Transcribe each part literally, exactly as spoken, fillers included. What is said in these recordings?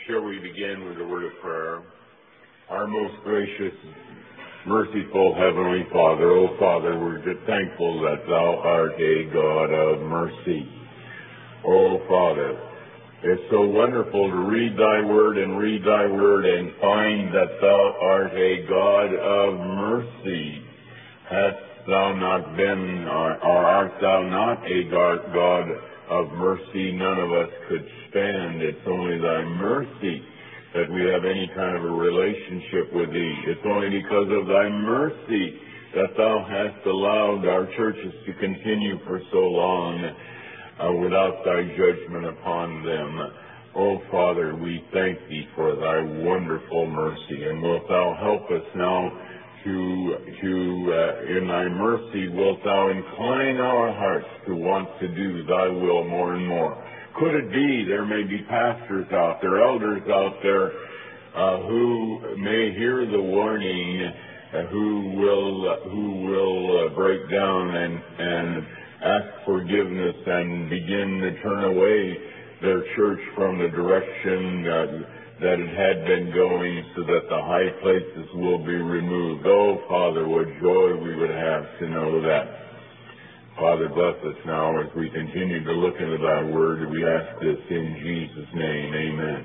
Shall we begin with a word of prayer? Our most gracious, merciful Heavenly Father, O Father, we're thankful that Thou art a God of mercy. O Father, it's so wonderful to read Thy word and read Thy word and find that Thou art a God of mercy. Hast Thou not been, or, or art Thou not a God, God of mercy, none of us could stand. It's only Thy mercy that we have any kind of a relationship with Thee. It's only because of Thy mercy that Thou hast allowed our churches to continue for so long uh, without Thy judgment upon them. Oh, Father, we thank Thee for Thy wonderful mercy, and wilt Thou help us now to, to uh, in Thy mercy, wilt Thou incline our hearts to want to do Thy will more and more. Could it be there may be pastors out there, elders out there, uh, who may hear the warning, uh, who will uh, who will uh, break down and, and ask forgiveness and begin to turn away their church from the direction uh, that it had been going, so that the high places will be removed. Oh, Father, what joy we would have to know that. Father, bless us now as we continue to look into Thy word. We ask this in Jesus' name. Amen.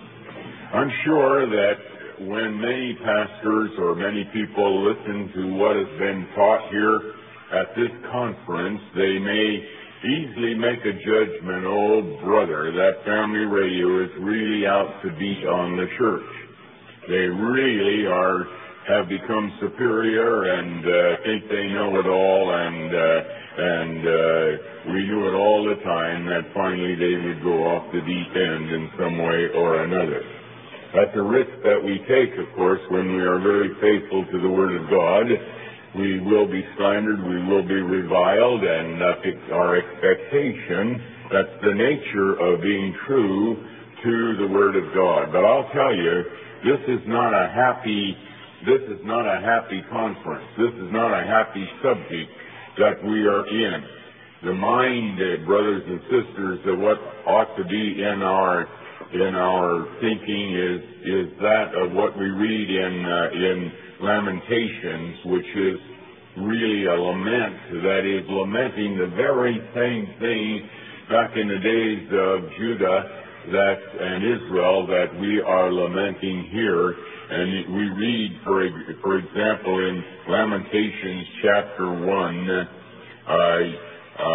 I'm sure that when many pastors or many people listen to what has been taught here at this conference, they may easily make a judgment, oh brother, that family radio is really out to beat on the church. They really are, have become superior and uh, think they know it all, and uh, and uh, we knew it all the time, that finally they would go off the deep end in some way or another. That's a risk that we take, of course, when we are very faithful to the Word of God. We will be slandered, we will be reviled, and uh, our expectation, that's the nature of being true to the Word of God. But I'll tell you, this is not a happy, this is not a happy conference. This is not a happy subject that we are in. The mind, uh, brothers and sisters, of what ought to be in our in our thinking is is that of what we read in uh, in Lamentations, which is really a lament, that is lamenting the very same thing back in the days of Judah that and Israel that we are lamenting here. And we read, for for example, in Lamentations chapter one, uh, uh,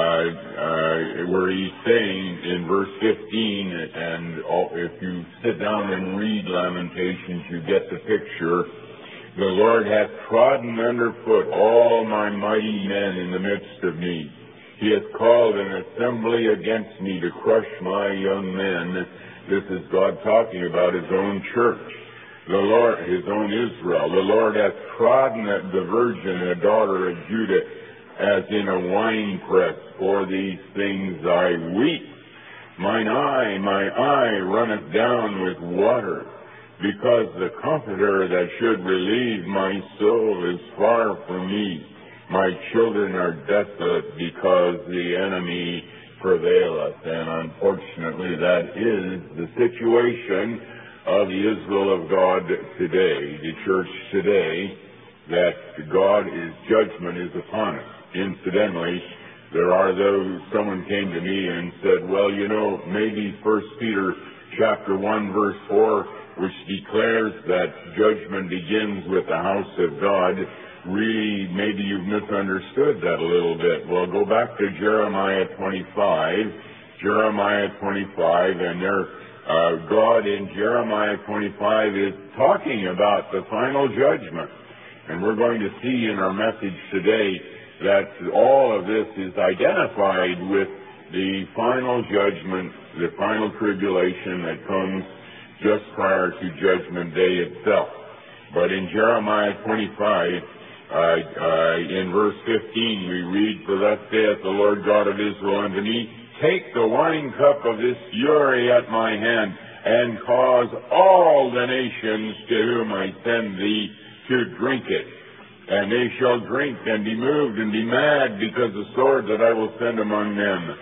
uh, where he's saying in verse fifteen, and all, if you sit down and read Lamentations, you get the picture. The Lord hath trodden underfoot all my mighty men in the midst of me. He hath called an assembly against me to crush my young men. This is God talking about His own church, the Lord, His own Israel. The Lord hath trodden the virgin, a daughter of Judah, as in a winepress. For these things I weep. Mine eye, my eye runneth down with water, because the Comforter that should relieve my soul is far from me. My children are desolate because the enemy prevaileth. And unfortunately, that is the situation of the Israel of God today, the church today, that God is judgment is upon us. Incidentally, there are those, someone came to me and said, well, you know, maybe First Peter chapter one verse four, which declares that judgment begins with the house of God, really, maybe you've misunderstood that a little bit. Well, go back to Jeremiah twenty-five, Jeremiah twenty-five, and there, uh, God in Jeremiah twenty-five is talking about the final judgment. And we're going to see in our message today that all of this is identified with the final judgment, the final tribulation that comes just prior to Judgment Day itself. But in Jeremiah twenty-five, uh, uh, in verse fifteen, we read, For thus saith the Lord God of Israel unto me, Take the wine cup of this fury at my hand, and cause all the nations to whom I send thee to drink it. And they shall drink and be moved and be mad because of the sword that I will send among them.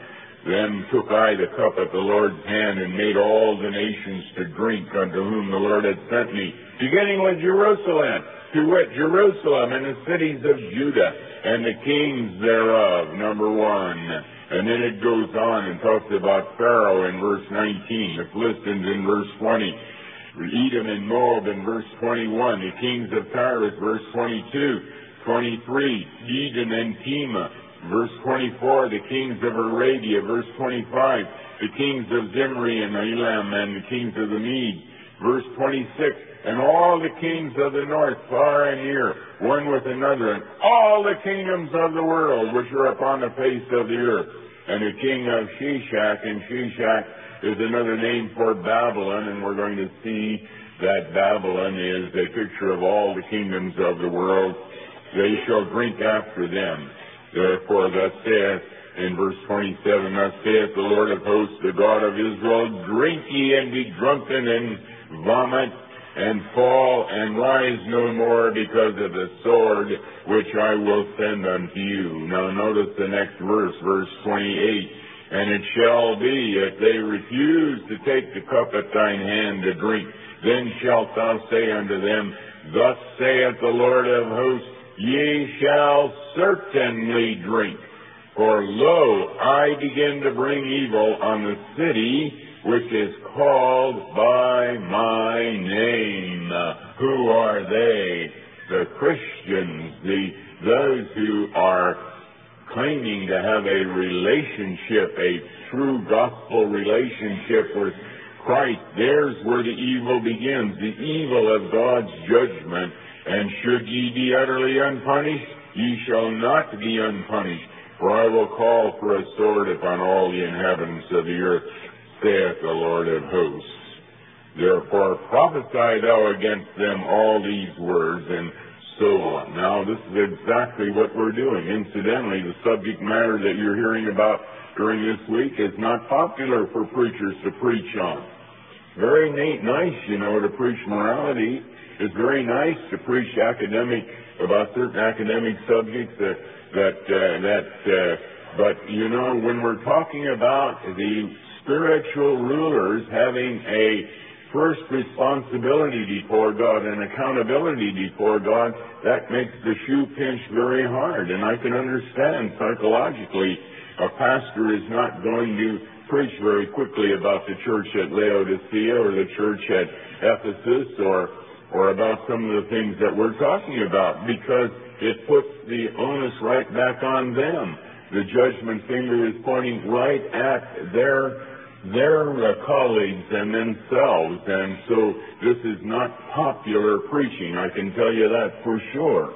Then took I the cup at the Lord's hand, and made all the nations to drink unto whom the Lord had sent me, beginning with Jerusalem, to wit, Jerusalem and the cities of Judah, and the kings thereof, number one. And then it goes on and talks about Pharaoh in verse nineteen, the Philistines in verse twenty, Edom and Moab in verse twenty-one, the kings of Tyrus, verse twenty-two, twenty-three, Edom and Tema, verse twenty-four, the kings of Arabia, verse twenty-five, the kings of Zimri and Elam and the kings of the Medes, verse twenty-six, and all the kings of the north, far and near, one with another, and all the kingdoms of the world which are upon the face of the earth. And the king of Shishak, and Shishak is another name for Babylon, and we're going to see that Babylon is a picture of all the kingdoms of the world. They shall drink after them. Therefore, thus saith in verse twenty-seven, thus saith the Lord of hosts, the God of Israel, drink ye and be drunken and vomit and fall and rise no more because of the sword which I will send unto you. Now notice the next verse, verse twenty-eight. And it shall be, if they refuse to take the cup at thine hand to drink, then shalt thou say unto them, thus saith the Lord of hosts, ye shall certainly drink. For lo, I begin to bring evil on the city which is called by my name. Who are they? The Christians, the those who are claiming to have a relationship, a true gospel relationship with Christ. There's where the evil begins, the evil of God's judgment. And should ye be utterly unpunished, ye shall not be unpunished. For I will call for a sword upon all the inhabitants of the earth, saith the Lord of hosts. Therefore prophesy thou against them all these words, and so on. Now this is exactly what we're doing. Incidentally, the subject matter that you're hearing about during this week is not popular for preachers to preach on. Very neat, nice, you know, to preach morality. It's very nice to preach academic, about certain academic subjects that, that, uh, that, uh, but you know, when we're talking about the spiritual rulers having a first responsibility before God and accountability before God, that makes the shoe pinch very hard. And I can understand psychologically a pastor is not going to preach very quickly about the church at Laodicea or the church at Ephesus or or about some of the things that we're talking about, because it puts the onus right back on them. The judgment finger is pointing right at their their uh, colleagues and themselves, and so this is not popular preaching, I can tell you that for sure.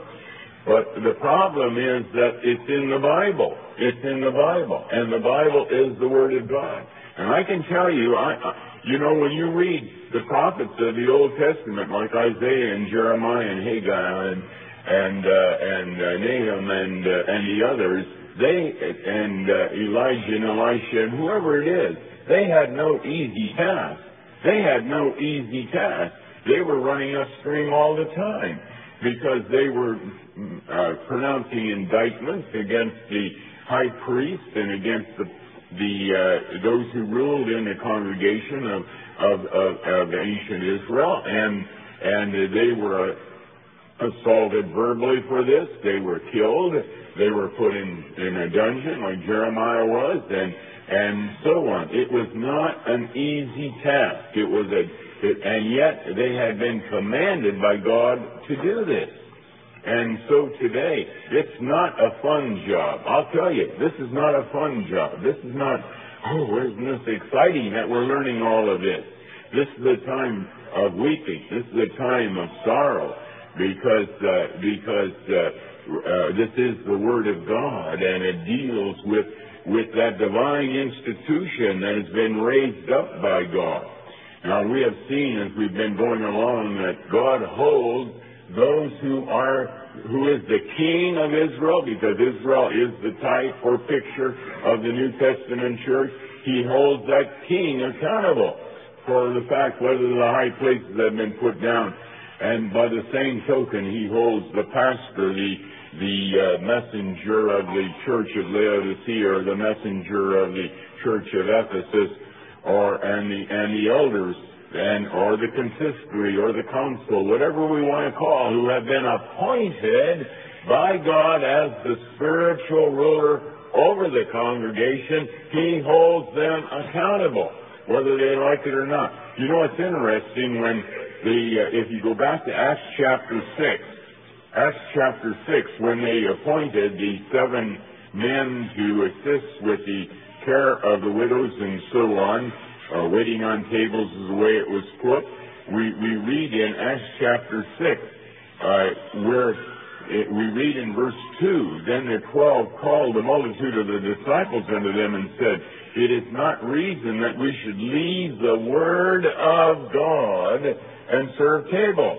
But the problem is that it's in the Bible. It's in the Bible, and the Bible is the Word of God. And I can tell you, I, I you know, when you read the prophets of the Old Testament, like Isaiah and Jeremiah and Haggai and and uh, and uh, Nahum and uh, and the others, they and uh, Elijah and Elisha and whoever it is, they had no easy task. They had no easy task. They were running upstream all the time because they were uh, pronouncing indictments against the high priest and against the the uh, those who ruled in the congregation of of, of, of ancient Israel, and and they were assaulted verbally for this. They were killed. They were put in, in a dungeon like Jeremiah was, and and so on. It was not an easy task. It was a, it, and yet they had been commanded by God to do this. And so today, it's not a fun job. I'll tell you, this is not a fun job. This is not, oh, isn't this exciting that we're learning all of this? This is a time of weeping. This is a time of sorrow because uh, because uh, uh, this is the Word of God, and it deals with with that divine institution that has been raised up by God. Now, we have seen as we've been going along that God holds those who are, who is the King of Israel, because Israel is the type or picture of the New Testament church. He holds that King accountable for the fact whether the high places have been put down. And by the same token, he holds the pastor, the the uh, messenger of the church of Laodicea, or the messenger of the church of Ephesus, or and the and the elders, and or the consistory, or the council, whatever we want to call, who have been appointed by God as the spiritual ruler over the congregation. He holds them accountable, whether they like it or not. You know, it's interesting when the uh, if you go back to Acts chapter six, Acts chapter six, when they appointed the seven men to assist with the care of the widows and so on, uh, waiting on tables is the way it was put. We we read in Acts chapter six uh, where it, we read in verse two, then the twelve called the multitude of the disciples unto them and said, it is not reason that we should leave the word of God and serve tables.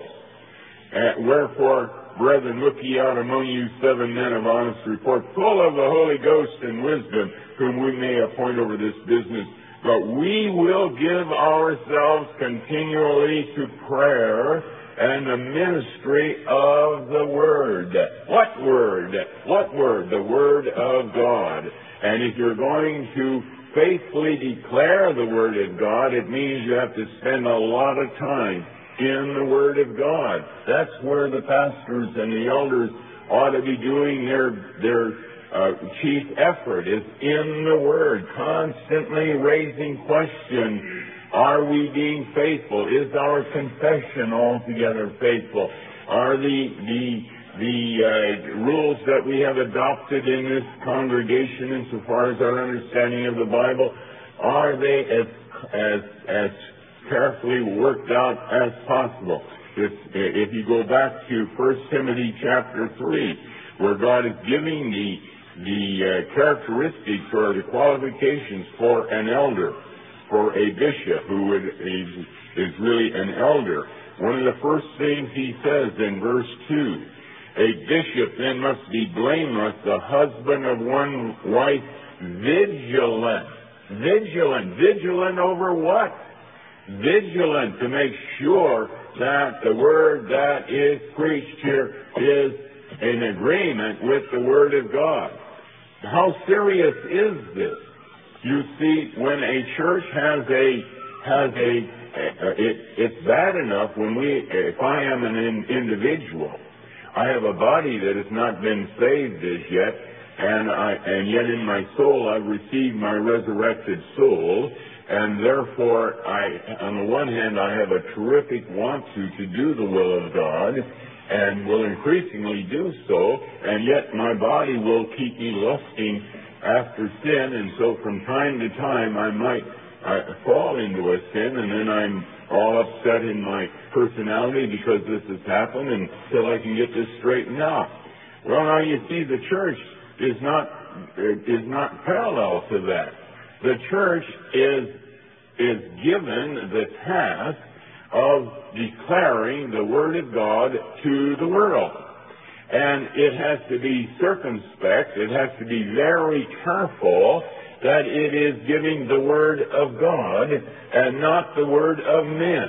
Uh, wherefore, brethren, look ye out among you seven men of honest report, full of the Holy Ghost and wisdom, whom we may appoint over this business. But we will give ourselves continually to prayer and the ministry of the Word. What Word? What Word? The Word of God. And if you're going to faithfully declare the Word of God, it means you have to spend a lot of time in the Word of God. That's where the pastors and the elders ought to be doing their their uh, chief effort, is in the Word, constantly raising questions. Are we being faithful? Is our confession altogether faithful? Are the the the uh, rules that we have adopted in this congregation, insofar as our understanding of the Bible, are they as as as carefully worked out as possible? If, if you go back to First Timothy chapter three, where God is giving the the uh, characteristics or the qualifications for an elder, for a bishop who would, is, is really an elder, one of the first things he says in verse two, a bishop then must be blameless, the husband of one wife, vigilant. Vigilant. Vigilant over what? Vigilant to make sure that the word that is preached here is in agreement with the Word of God. How serious is this? You see, when a church has a has a, a it, it's bad enough when we, if I am an in, individual, I have a body that has not been saved as yet, and I and yet in my soul I've received my resurrected soul, and therefore I, on the one hand, I have a terrific want to to do the will of God, and will increasingly do so, and yet my body will keep me lusting after sin, and so from time to time I might uh, fall into a sin, and then I'm all upset in my personality because this has happened, until I can get this straightened out. Well, now you see, the church is not is not parallel to that. The church is is given the task of declaring the Word of God to the world. And it has to be circumspect, it has to be very careful that it is giving the Word of God and not the Word of men.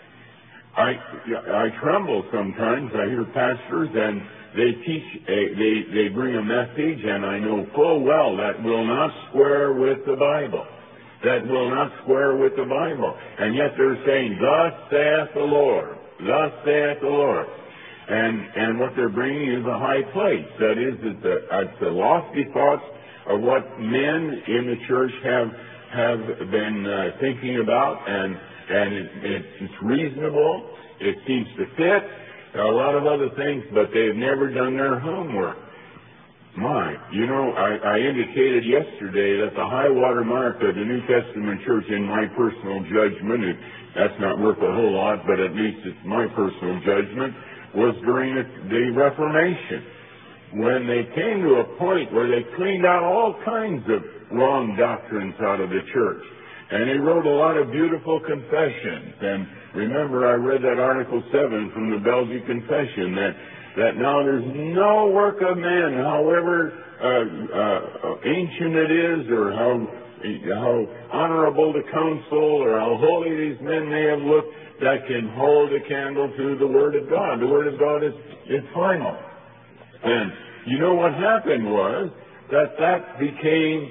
I, I tremble sometimes. I hear pastors and they teach, they, they bring a message, and I know full well that will not square with the Bible. That will not square with the Bible. And yet they're saying, thus saith the Lord. Thus saith the Lord. And and what they're bringing is a high place. That is, it's the, it's the lofty thoughts of what men in the church have have been uh, thinking about, and and it, it, it's reasonable. It seems to fit a lot of other things, but they've never done their homework. My, you know, I, I indicated yesterday that the high water mark of the New Testament church, in my personal judgment, and that's not worth a whole lot, but at least it's my personal judgment, was during the, the Reformation, when they came to a point where they cleaned out all kinds of wrong doctrines out of the church. And they wrote a lot of beautiful confessions. And remember, I read that Article seven from the Belgian Confession, that that now there's no work of man, however uh, uh, ancient it is, or how how honorable the counsel, or how holy these men may have looked, that can hold a candle to the Word of God. The Word of God is, is final. And you know what happened was that that became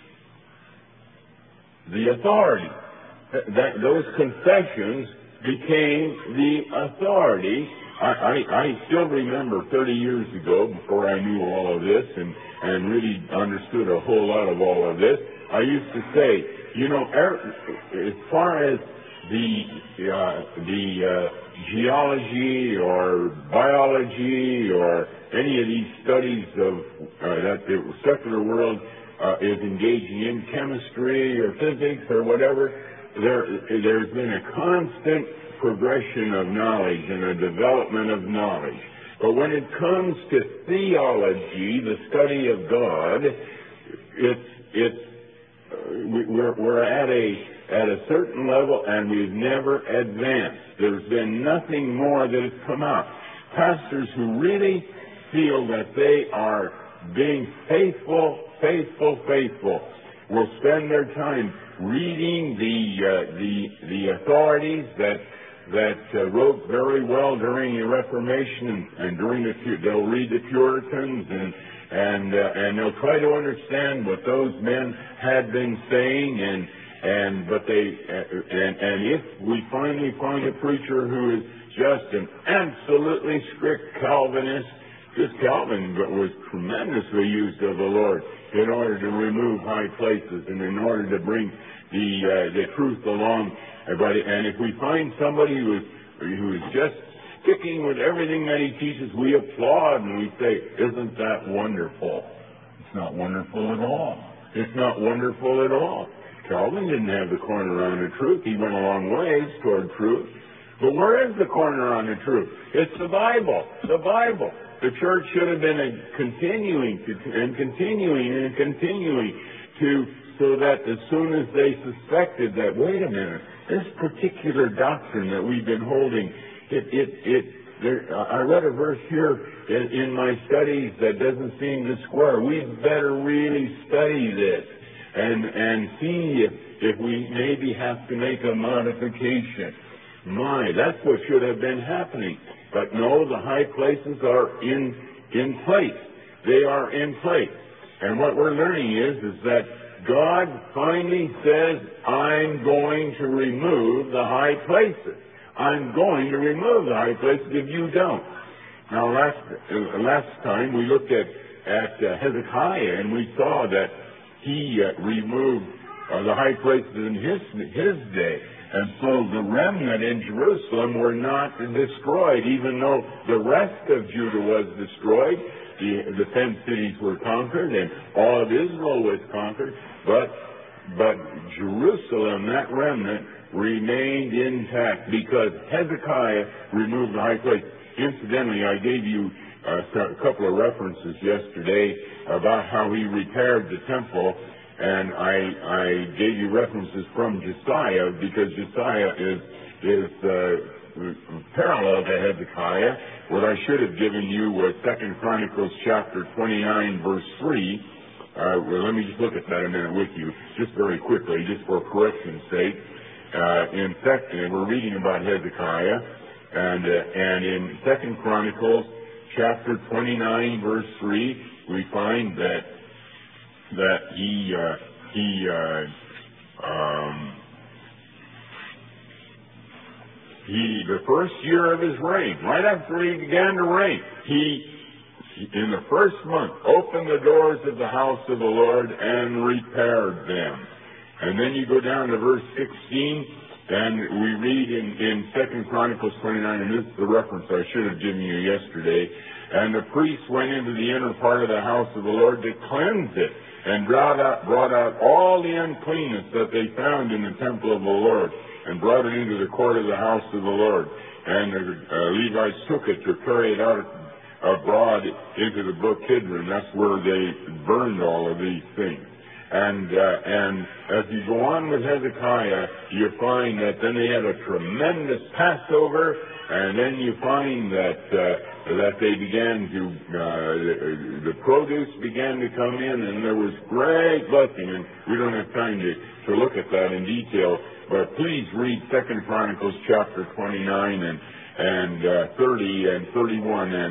the authority. That, that those confessions became the authority. I, I, I still remember thirty years ago, before I knew all of this and, and really understood a whole lot of all of this, I used to say, you know, er, as far as the uh, the uh, geology or biology or any of these studies of uh, that the secular world uh, is engaging in, chemistry or physics or whatever, there there's been a constant progression of knowledge and a development of knowledge. But when it comes to theology, the study of God, it's it's uh, we, we're we're at a at a certain level, and we've never advanced. There's been nothing more that has come out. Pastors who really feel that they are being faithful, faithful, faithful, will spend their time reading the uh, the the authorities that that uh, wrote very well during the Reformation, and, and during the they'll read the Puritans, and and uh, and they'll try to understand what those men had been saying, and and but they uh, and and if we finally find a preacher who is just an absolutely strict Calvinist, this Calvin was tremendously used of the Lord in order to remove high places and in order to bring the uh, the truth along. But and if we find somebody who is who is just sticking with everything that he teaches, we applaud and we say, "Isn't that wonderful?" It's not wonderful at all. It's not wonderful at all. Calvin didn't have the corner on the truth. He went a long ways toward truth. But where is the corner on the truth? It's the Bible. The Bible. The church should have been continuing to, and continuing and continuing to, so that as soon as they suspected that, wait a minute, this particular doctrine that we've been holding, it, it, it, there, I read a verse here in, in my studies that doesn't seem to square. We'd better really study this and, and see if, if we maybe have to make a modification. My, that's what should have been happening. But no, the high places are in in place. They are in place. And what we're learning is, is that God finally says, I'm going to remove the high places. I'm going to remove the high places if you don't. Now, last uh, last time we looked at, at uh, Hezekiah, and we saw that he uh, removed uh, the high places in his his day. And so the remnant in Jerusalem were not destroyed, even though the rest of Judah was destroyed. The, the ten cities were conquered, and all of Israel was conquered. But, but Jerusalem, that remnant, remained intact because Hezekiah removed the high place. Incidentally, I gave you uh, a couple of references yesterday about how he repaired the temple. And I, I gave you references from Josiah because Josiah is is uh, parallel to Hezekiah. What I should have given you was Second Chronicles chapter twenty-nine, verse three. Uh, well, let me just look at that a minute with you, just very quickly, just for correction's sake. Uh, in second, we're reading about Hezekiah, and uh, and in Second Chronicles chapter twenty-nine, verse three, we find that. that he, uh, he, uh, um, he, the first year of his reign, right after he began to reign, he, in the first month, opened the doors of the house of the Lord and repaired them. And then you go down to verse sixteen, and we read in, in Second Chronicles twenty-nine, and this is the reference I should have given you yesterday, and the priests went into the inner part of the house of the Lord to cleanse it, and brought out, brought out all the uncleanness that they found in the temple of the Lord, and brought it into the court of the house of the Lord. And the uh, Levites took it to carry it out abroad into the brook Kidron. That's where they burned all of these things. And uh, and as you go on with Hezekiah, you find that then they had a tremendous Passover, and then you find that uh, that they began to uh, the produce began to come in, and there was great blessing. And we don't have time to, to look at that in detail, but please read Second Chronicles chapter twenty-nine and and uh, thirty and thirty-one and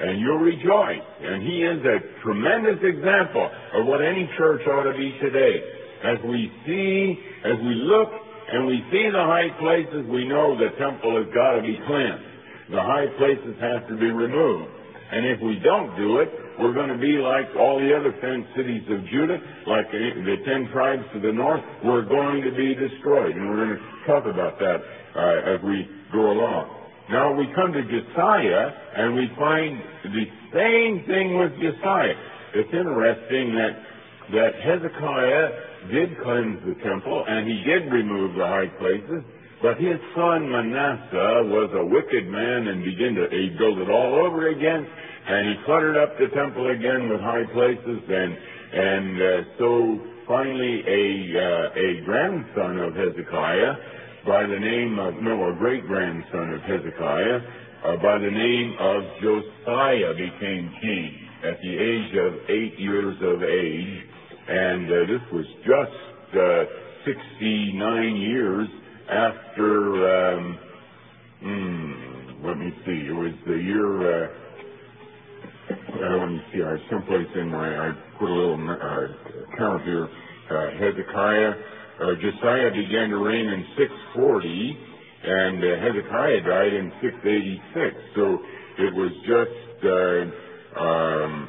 and you'll rejoice. And he is a tremendous example of what any church ought to be today. As we see, as we look, and we see the high places, we know the temple has got to be cleansed. The high places have to be removed. And if we don't do it, we're going to be like all the other ten cities of Judah, like the ten tribes to the north. We're going to be destroyed. And we're going to talk about that uh, as we go along. Now we come to Josiah, and we find the same thing with Josiah. It's interesting that, that Hezekiah did cleanse the temple, and he did remove the high places, but his son Manasseh was a wicked man and began to he build it all over again, and he cluttered up the temple again with high places, and and uh, so finally a uh, a grandson of Hezekiah by the name of no a great grandson of Hezekiah uh, by the name of Josiah became king at the age of eight years of age. And uh, this was just uh, sixty-nine years after, um, hmm, let me see, it was the year, uh, uh, let me see, I someplace in my, I put a little uh, count here, uh, Hezekiah, uh, Josiah began to reign in six forty, and uh, Hezekiah died in six eighty-six, so it was just, uh, um,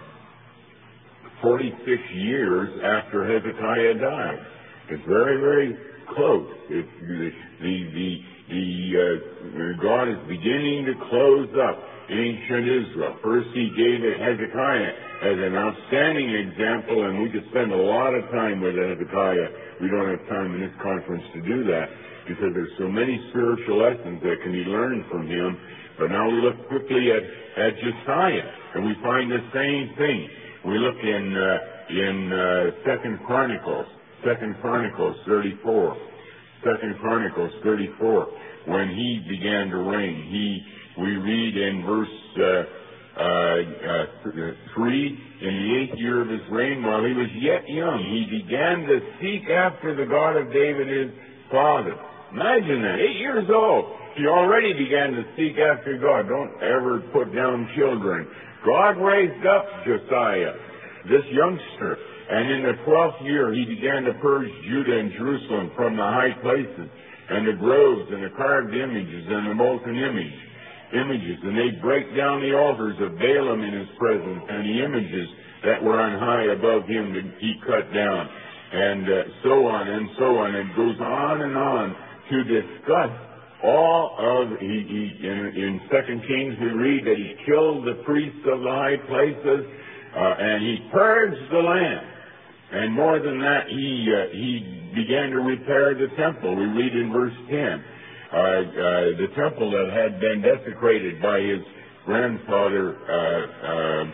forty-six years after Hezekiah died. It's very, very close. It's the the the, the uh, God is beginning to close up ancient Israel. First, He gave it Hezekiah as an outstanding example, and we could spend a lot of time with Hezekiah. We don't have time in this conference to do that because there's so many spiritual lessons that can be learned from him. But now we look quickly at at Josiah, and we find the same thing. We look in uh, in uh, Second Chronicles, Second Chronicles thirty-four, Second Chronicles thirty-four. When he began to reign, he we read in verse uh, uh, uh, three. In the eighth year of his reign, while he was yet young, he began to seek after the God of David his father. Imagine that, eight years old. He already began to seek after God. Don't ever put down children. God raised up Josiah, this youngster, and in the twelfth year he began to purge Judah and Jerusalem from the high places and the groves and the carved images and the molten image, images, and they break down the altars of Balaam in his presence, and the images that were on high above him that he cut down, and uh, so on and so on. It goes on and on to discuss all of, he, he, in, in Second Kings we read that he killed the priests of the high places, uh, and he purged the land. And more than that, he uh, he began to repair the temple. We read in verse ten, uh, uh, the temple that had been desecrated by his grandfather uh, uh,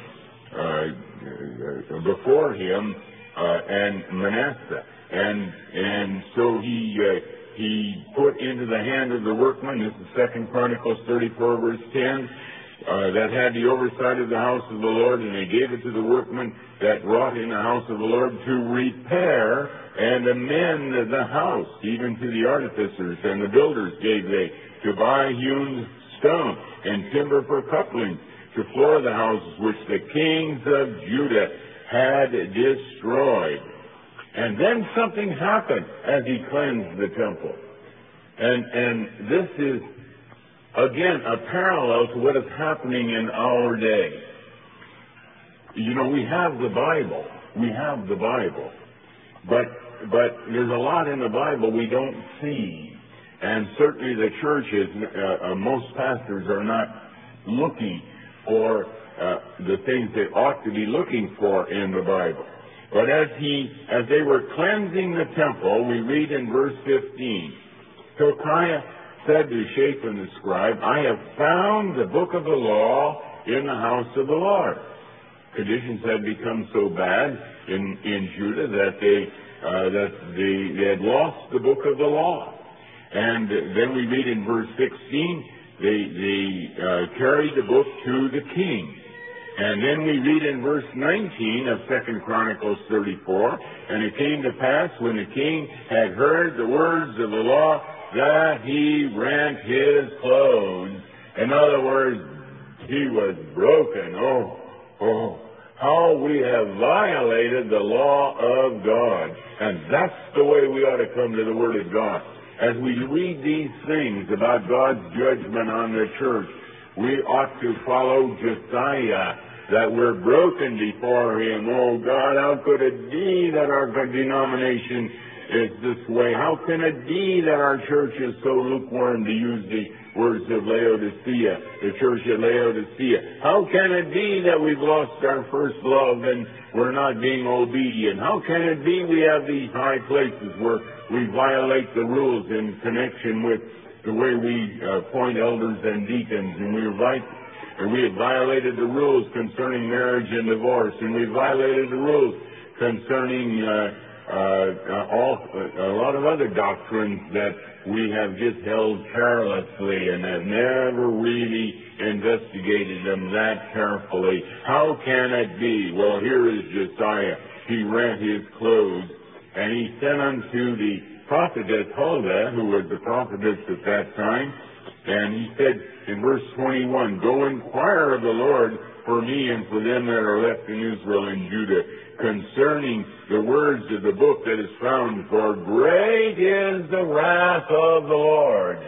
uh, before him, uh, and Manasseh. And, and so he... Uh, He put into the hand of the workman, this is Second Chronicles thirty-four, verse ten, uh, that had the oversight of the house of the Lord, and they gave it to the workmen that wrought in the house of the Lord to repair and amend the house, even to the artificers and the builders gave they, to buy hewn stone and timber for couplings, to floor the houses which the kings of Judah had destroyed. And then something happened as he cleansed the temple. And and this is, again, a parallel to what is happening in our day. You know, we have the Bible. We have the Bible. But, but there's a lot in the Bible we don't see. And certainly the churches, uh, uh, most pastors are not looking for uh, the things they ought to be looking for in the Bible. But as he, as they were cleansing the temple, we read in verse fifteen, Hilkiah said to Shaphan the scribe, I have found the book of the law in the house of the Lord. Conditions had become so bad in, in Judah that they, uh, that they, they had lost the book of the law. And then we read in verse sixteen, they, they uh, carried the book to the king. And then we read in verse nineteen of Second Chronicles thirty-four, and it came to pass when the king had heard the words of the law that he rent his clothes. In other words, he was broken. Oh, oh, how we have violated the law of God. And that's the way we ought to come to the Word of God. As we read these things about God's judgment on the church, we ought to follow Josiah, that we're broken before him. Oh God, how could it be that our denomination is this way? How can it be that our church is so lukewarm, to use the words of Laodicea, the church at Laodicea? How can it be that we've lost our first love and we're not being obedient? How can it be we have these high places where we violate the rules in connection with the way we uh, appoint elders and deacons, and we invite and we have violated the rules concerning marriage and divorce, and we violated the rules concerning uh, uh, uh, all, uh, a lot of other doctrines that we have just held carelessly and have never really investigated them that carefully. How can it be? Well, here is Josiah. He rent his clothes, and he sent unto the prophetess Huldah, who was the prophetess at that time, and he said in verse twenty-one, "Go inquire of the Lord for me and for them that are left in Israel and Judah, concerning the words of the book that is found, for great is the wrath of the Lord."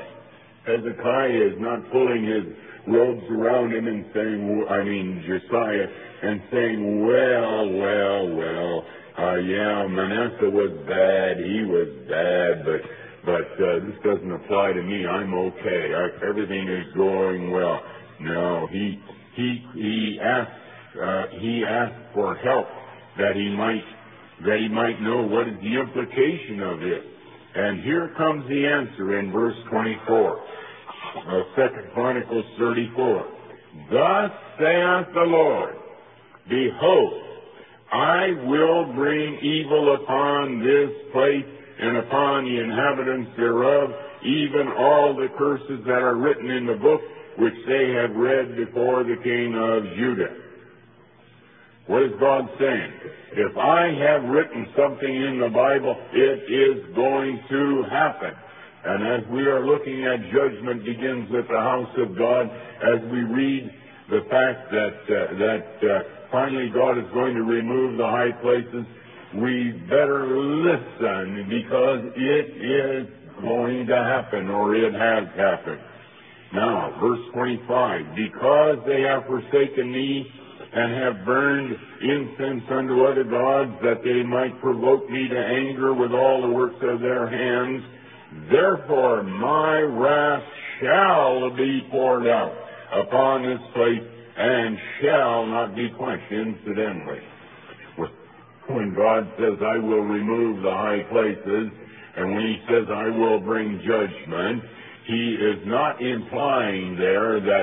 Hezekiah is not pulling his robes around him and saying, I mean Josiah, and saying, well, well, well, uh, yeah, Manasseh was bad, he was bad, but but uh, this doesn't apply to me. I'm okay. I, everything is going well. No, he he he asked uh, he asked for help that he might that he might know what is the implication of it. And here comes the answer in verse twenty-four, uh, Second Chronicles thirty-four. Thus saith the Lord, behold, I will bring evil upon this place and upon the inhabitants thereof, even all the curses that are written in the book which they have read before the king of Judah. What is God saying? If I have written something in the Bible, it is going to happen. And as we are looking at judgment begins with the house of God, as we read the fact that uh, that uh, finally God is going to remove the high places, we better listen, because it is going to happen, or it has happened. Now, verse twenty-five, because they have forsaken me and have burned incense unto other gods, that they might provoke me to anger with all the works of their hands, therefore my wrath shall be poured out upon this place, and shall not be quenched. Incidentally, when God says, I will remove the high places, and when he says, I will bring judgment, he is not implying there that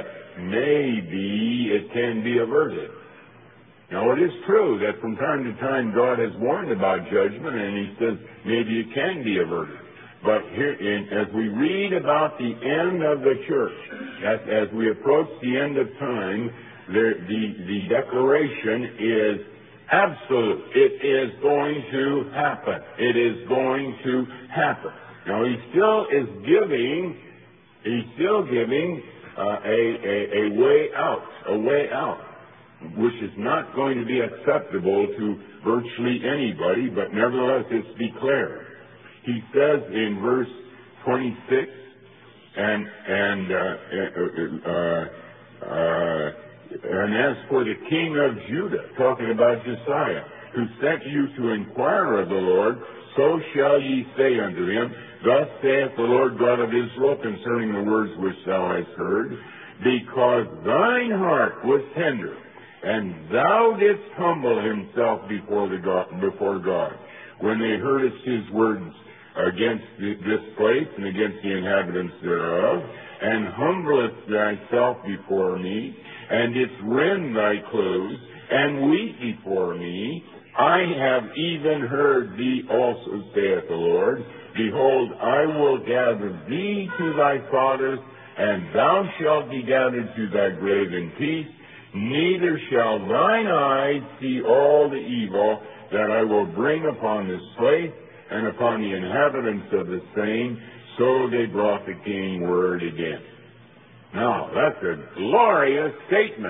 maybe it can be averted. Now, it is true that from time to time God has warned about judgment, and he says maybe it can be averted. But here, in, as we read about the end of the church, as, as we approach the end of time, the, the, the declaration is absolute. It is going to happen. It is going to happen. Now, he still is giving, he's still giving uh, a, a, a way out, a way out, which is not going to be acceptable to virtually anybody, but nevertheless it's declared. He says in verse twenty-six, and and uh, uh, uh, and as for the king of Judah, talking about Josiah, who sent you to inquire of the Lord, so shall ye say unto him, thus saith the Lord God of Israel concerning the words which thou hast heard, because thine heart was tender, and thou didst humble himself before the God, before God, when they heardest his words against this place and against the inhabitants thereof, and humblest thyself before me, and didst rend thy clothes, and weep before me, I have even heard thee also, saith the Lord. Behold, I will gather thee to thy fathers, and thou shalt be gathered to thy grave in peace, neither shall thine eyes see all the evil that I will bring upon this place, and upon the inhabitants of the same. So they brought the king word again. Now, that's a glorious statement.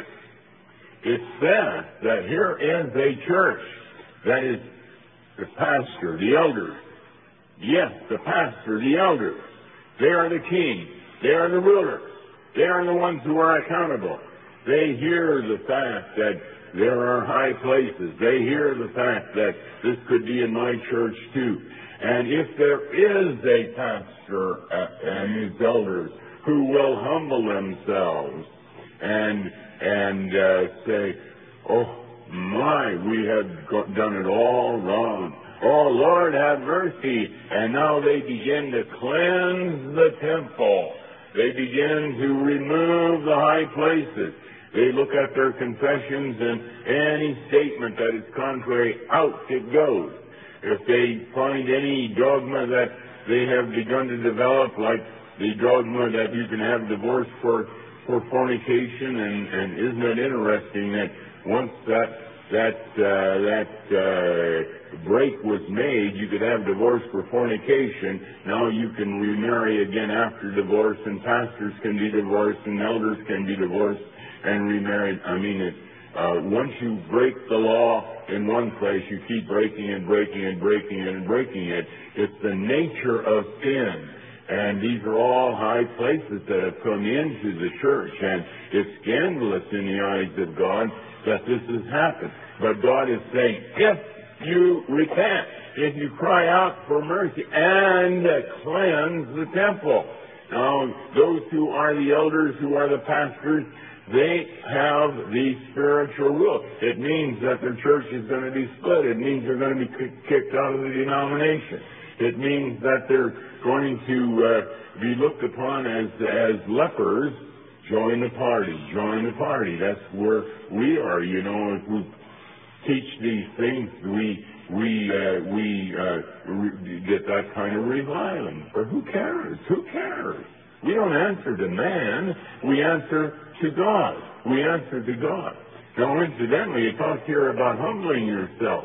It says that here is a church that is the pastor, the elders. Yes, the pastor, the elders. They are the king. They are the rulers. They are the ones who are accountable. They hear the fact that there are high places. They hear the fact that this could be in my church too. And if there is a pastor and his elders who will humble themselves and and uh, say, oh my, we have got, done it all wrong. Oh Lord, have mercy. And now they begin to cleanse the temple. They begin to remove the high places. They look at their confessions, and any statement that is contrary, out it goes. If they find any dogma that they have begun to develop, like the dogma that you can have divorce for, for fornication, and, and isn't it interesting that once that that uh, that uh, break was made, you could have divorce for fornication. Now you can remarry again after divorce, and pastors can be divorced, and elders can be divorced and remarried. I mean, it, uh, once you break the law in one place, you keep breaking and breaking and breaking it and breaking it. It's the nature of sin. And these are all high places that have come into the church. And it's scandalous in the eyes of God that this has happened. But God is saying, if you repent, if you cry out for mercy and cleanse the temple. Now, those who are the elders, who are the pastors, they have the spiritual rule. It means that their church is going to be split. It means they're going to be kicked out of the denomination. It means that they're going to uh, be looked upon as as lepers. Join the party. Join the party. That's where we are. You know, if we teach these things, we we uh, we uh, re- get that kind of reviling. But who cares? Who cares? We don't answer to man. We answer to God. We answer to God. Now, incidentally, you talk here about humbling yourself.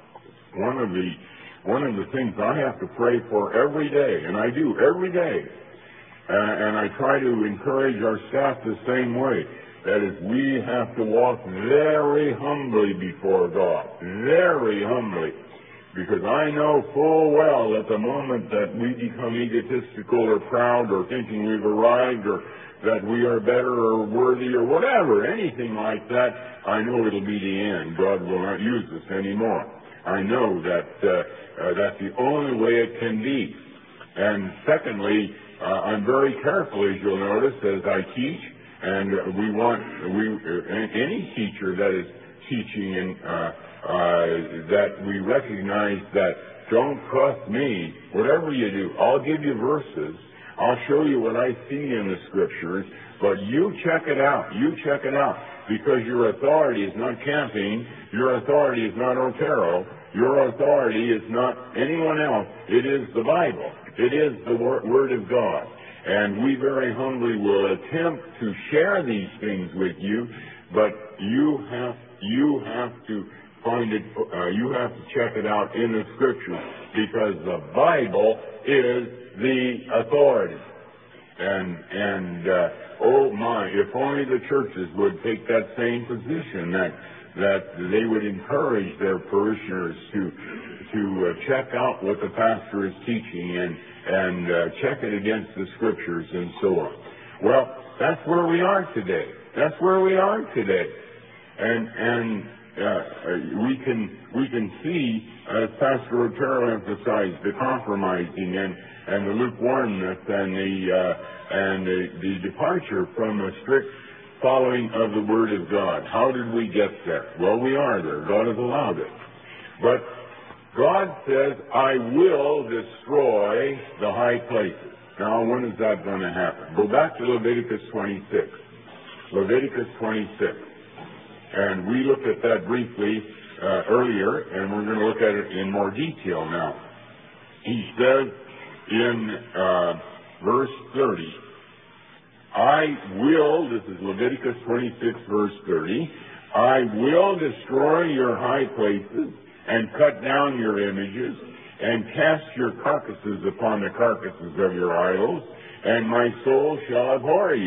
One of the one of the things I have to pray for every day, and I do every day, uh, and I try to encourage our staff the same way. That is, we have to walk very humbly before God, very humbly. Because I know full well that the moment that we become egotistical or proud or thinking we've arrived or that we are better or worthy or whatever, anything like that, I know it'll be the end. God will not use us anymore. I know that uh, uh, that's the only way it can be. And secondly, uh, I'm very careful, as you'll notice, as I teach, and we want we uh, any teacher that is teaching in uh, Uh, that we recognize that don't trust me. Whatever you do, I'll give you verses. I'll show you what I see in the scriptures, but you check it out. You check it out. Because your authority is not camping. Your authority is not Otero. Your authority is not anyone else. It is the Bible. It is the Word of God. And we very humbly will attempt to share these things with you, but you have, you have to find it, uh, you have to check it out in the scriptures, because the Bible is the authority. And, and, uh, oh my, if only the churches would take that same position, that, that they would encourage their parishioners to, to uh, check out what the pastor is teaching and, and uh, check it against the scriptures and so on. Well, that's where we are today. That's where we are today. And, and, Uh, we can we can see, as Pastor Otero emphasized, the compromising and, and the lukewarmness and the uh, and the, the departure from a strict following of the Word of God. How did we get there? Well, we are there. God has allowed it. But God says, "I will destroy the high places." Now, when is that going to happen? Go back to Leviticus twenty-six. Leviticus twenty-six. And we looked at that briefly uh, earlier, and we're going to look at it in more detail now. He says in uh, verse thirty, I will, this is Leviticus twenty-six, verse thirty, I will destroy your high places and cut down your images and cast your carcasses upon the carcasses of your idols, and my soul shall abhor you.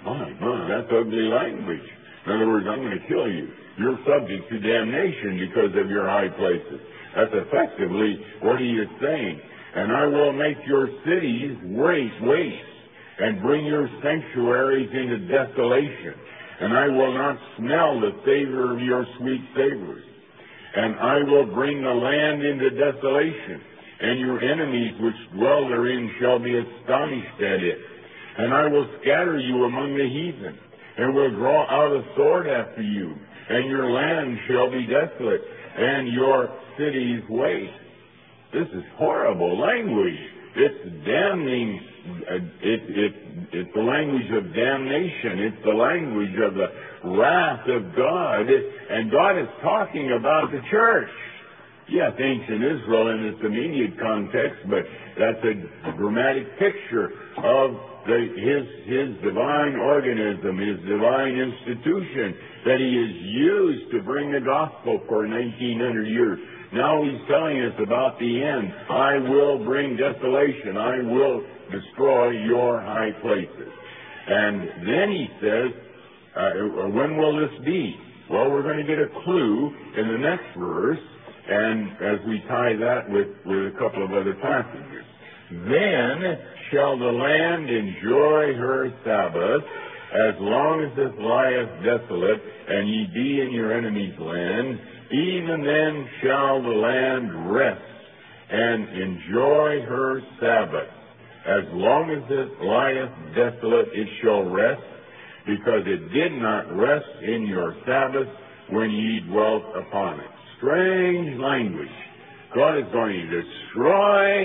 My, my, that's ugly language. In other words, I'm going to kill you. You're subject to damnation because of your high places. That's effectively what he is saying. And I will make your cities waste, waste, and bring your sanctuaries into desolation. And I will not smell the savor of your sweet savors. And I will bring the land into desolation, and your enemies which dwell therein shall be astonished at it. And I will scatter you among the heathen, and will draw out a sword after you, and your land shall be desolate, and your cities waste. This is horrible language. It's damning. It, it, it's the language of damnation. It's the language of the wrath of God. And God is talking about the church. Yes, ancient Israel in its immediate context, but that's a dramatic picture of the, his, his divine organism, his divine institution that he has used to bring the gospel for nineteen hundred years. Now he's telling us about the end. I will bring desolation. I will destroy your high places. And then he says, uh, when will this be? Well, we're going to get a clue in the next verse, and as we tie that with, with a couple of other passages. Then shall the land enjoy her Sabbath, as long as it lieth desolate, and ye be in your enemy's land. Even then shall the land rest, and enjoy her Sabbath. As long as it lieth desolate, it shall rest, because it did not rest in your Sabbath when ye dwelt upon it. Strange language. God is going to destroy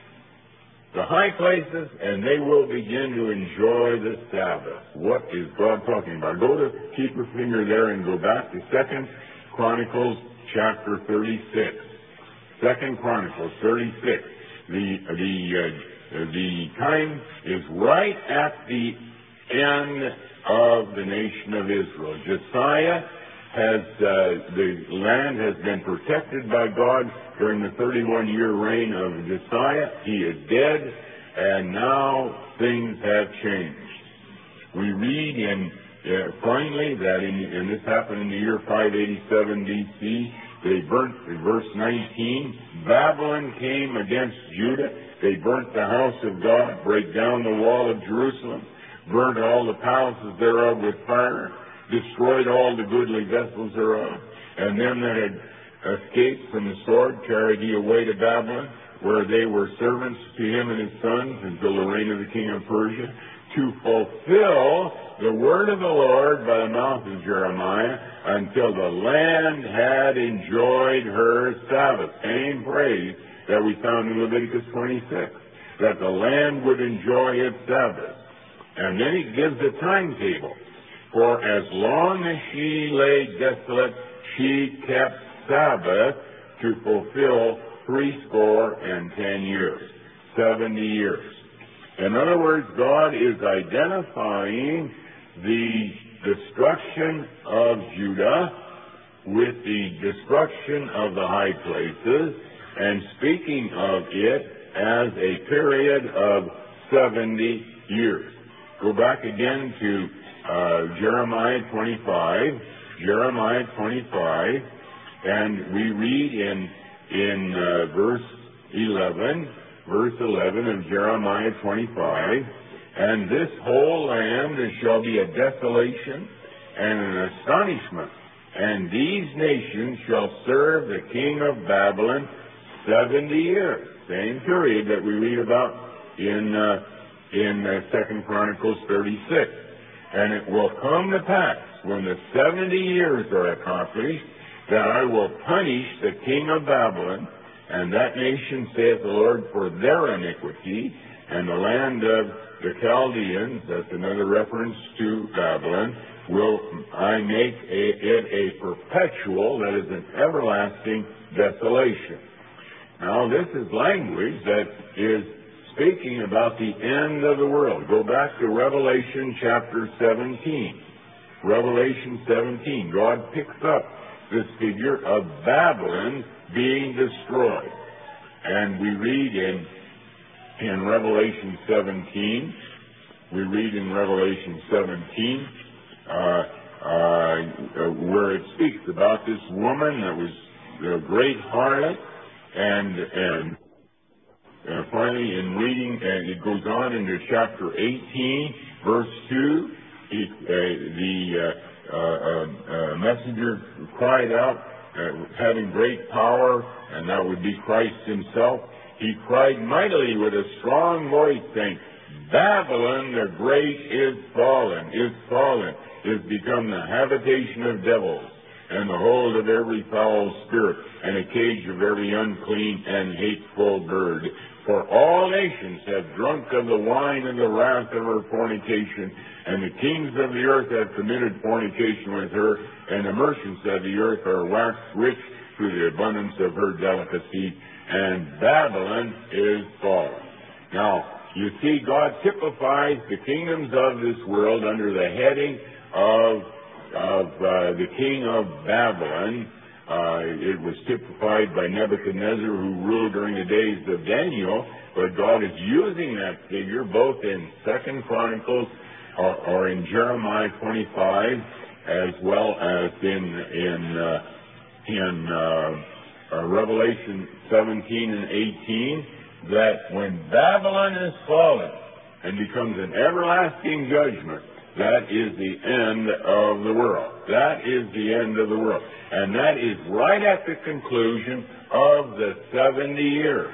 the high places, and they will begin to enjoy the Sabbath. What is God talking about? Go to, keep your finger there and go back to Second Chronicles chapter thirty-six. Second Chronicles thirty-six. The the uh, the time is right at the end of the nation of Israel. Josiah has uh, the land has been protected by God during the thirty-one year reign of Josiah. He is dead, and now things have changed. We read in uh, finally that in, and this happened in the year five eighty-seven B C. They burnt, in verse nineteen, Babylon came against Judah. They burnt the house of God, brake down the wall of Jerusalem, burnt all the palaces thereof with fire, destroyed all the goodly vessels thereof, and them that had escaped from the sword carried he away to Babylon, where they were servants to him and his sons until the reign of the king of Persia, to fulfill the word of the Lord by the mouth of Jeremiah, until the land had enjoyed her Sabbath. Same phrase that we found in Leviticus twenty-six, that the land would enjoy its Sabbath. And then he gives a timetable. For as long as she lay desolate, she kept Sabbath to fulfill threescore and ten years, seventy years. In other words, God is identifying the destruction of Judah with the destruction of the high places and speaking of it as a period of seventy years. Go back again to uh, Jeremiah twenty-five, Jeremiah twenty-five, and we read in in uh, verse eleven, verse eleven of Jeremiah twenty-five, and this whole land shall be a desolation and an astonishment, and these nations shall serve the king of Babylon seventy years. Same period that we read about in uh, in uh, Second Chronicles thirty-six. And it will come to pass when the seventy years are accomplished that I will punish the king of Babylon and that nation, saith the Lord, for their iniquity, and the land of the Chaldeans, that's another reference to Babylon, will I make a, it a perpetual, that is an everlasting desolation. Now this is language that is speaking about the end of the world. Go back to Revelation chapter seventeen. Revelation seventeen. God picks up this figure of Babylon being destroyed. And we read in, in Revelation seventeen, we read in Revelation seventeen, uh, uh, where it speaks about this woman that was the great harlot, and and uh, finally in reading, and it goes on into chapter eighteen, verse two, he, uh, the uh, uh, uh, messenger cried out, uh, having great power, and that would be Christ himself. He cried mightily with a strong voice, saying, Babylon the great is fallen, is fallen, is become the habitation of devils, and the hold of every foul spirit, and a cage of every unclean and hateful bird. For all nations have drunk of the wine of the wrath of her fornication, and the kings of the earth have committed fornication with her, and the merchants of the earth are waxed rich through the abundance of her delicacy, and Babylon is fallen. Now, you see, God typifies the kingdoms of this world under the heading of, of uh, the king of Babylon. Uh, it was typified by Nebuchadnezzar, who ruled during the days of Daniel, but God is using that figure both in Second Chronicles or, or in Jeremiah twenty-five, as well as in in uh, in uh, uh, Revelation seventeen and eighteen. That when Babylon is fallen and becomes an everlasting judgment, that is the end of the world. That is the end of the world. And that is right at the conclusion of the seventy years.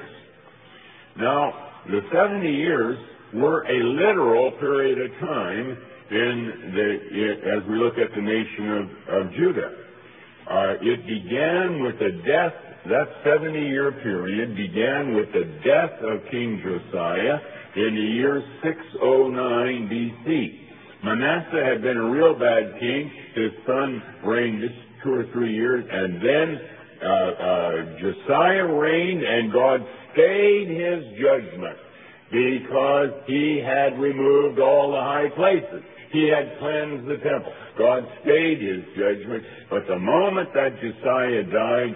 Now, the seventy years were a literal period of time in the, as we look at the nation of, of Judah. Uh, it began with the death. That seventy-year period began with the death of King Josiah in the year six oh nine B C. Manasseh had been a real bad king. His son reigned just two or three years, and then uh, uh, Josiah reigned, and God stayed his judgment because he had removed all the high places. He had cleansed the temple. God stayed his judgment, but the moment that Josiah died,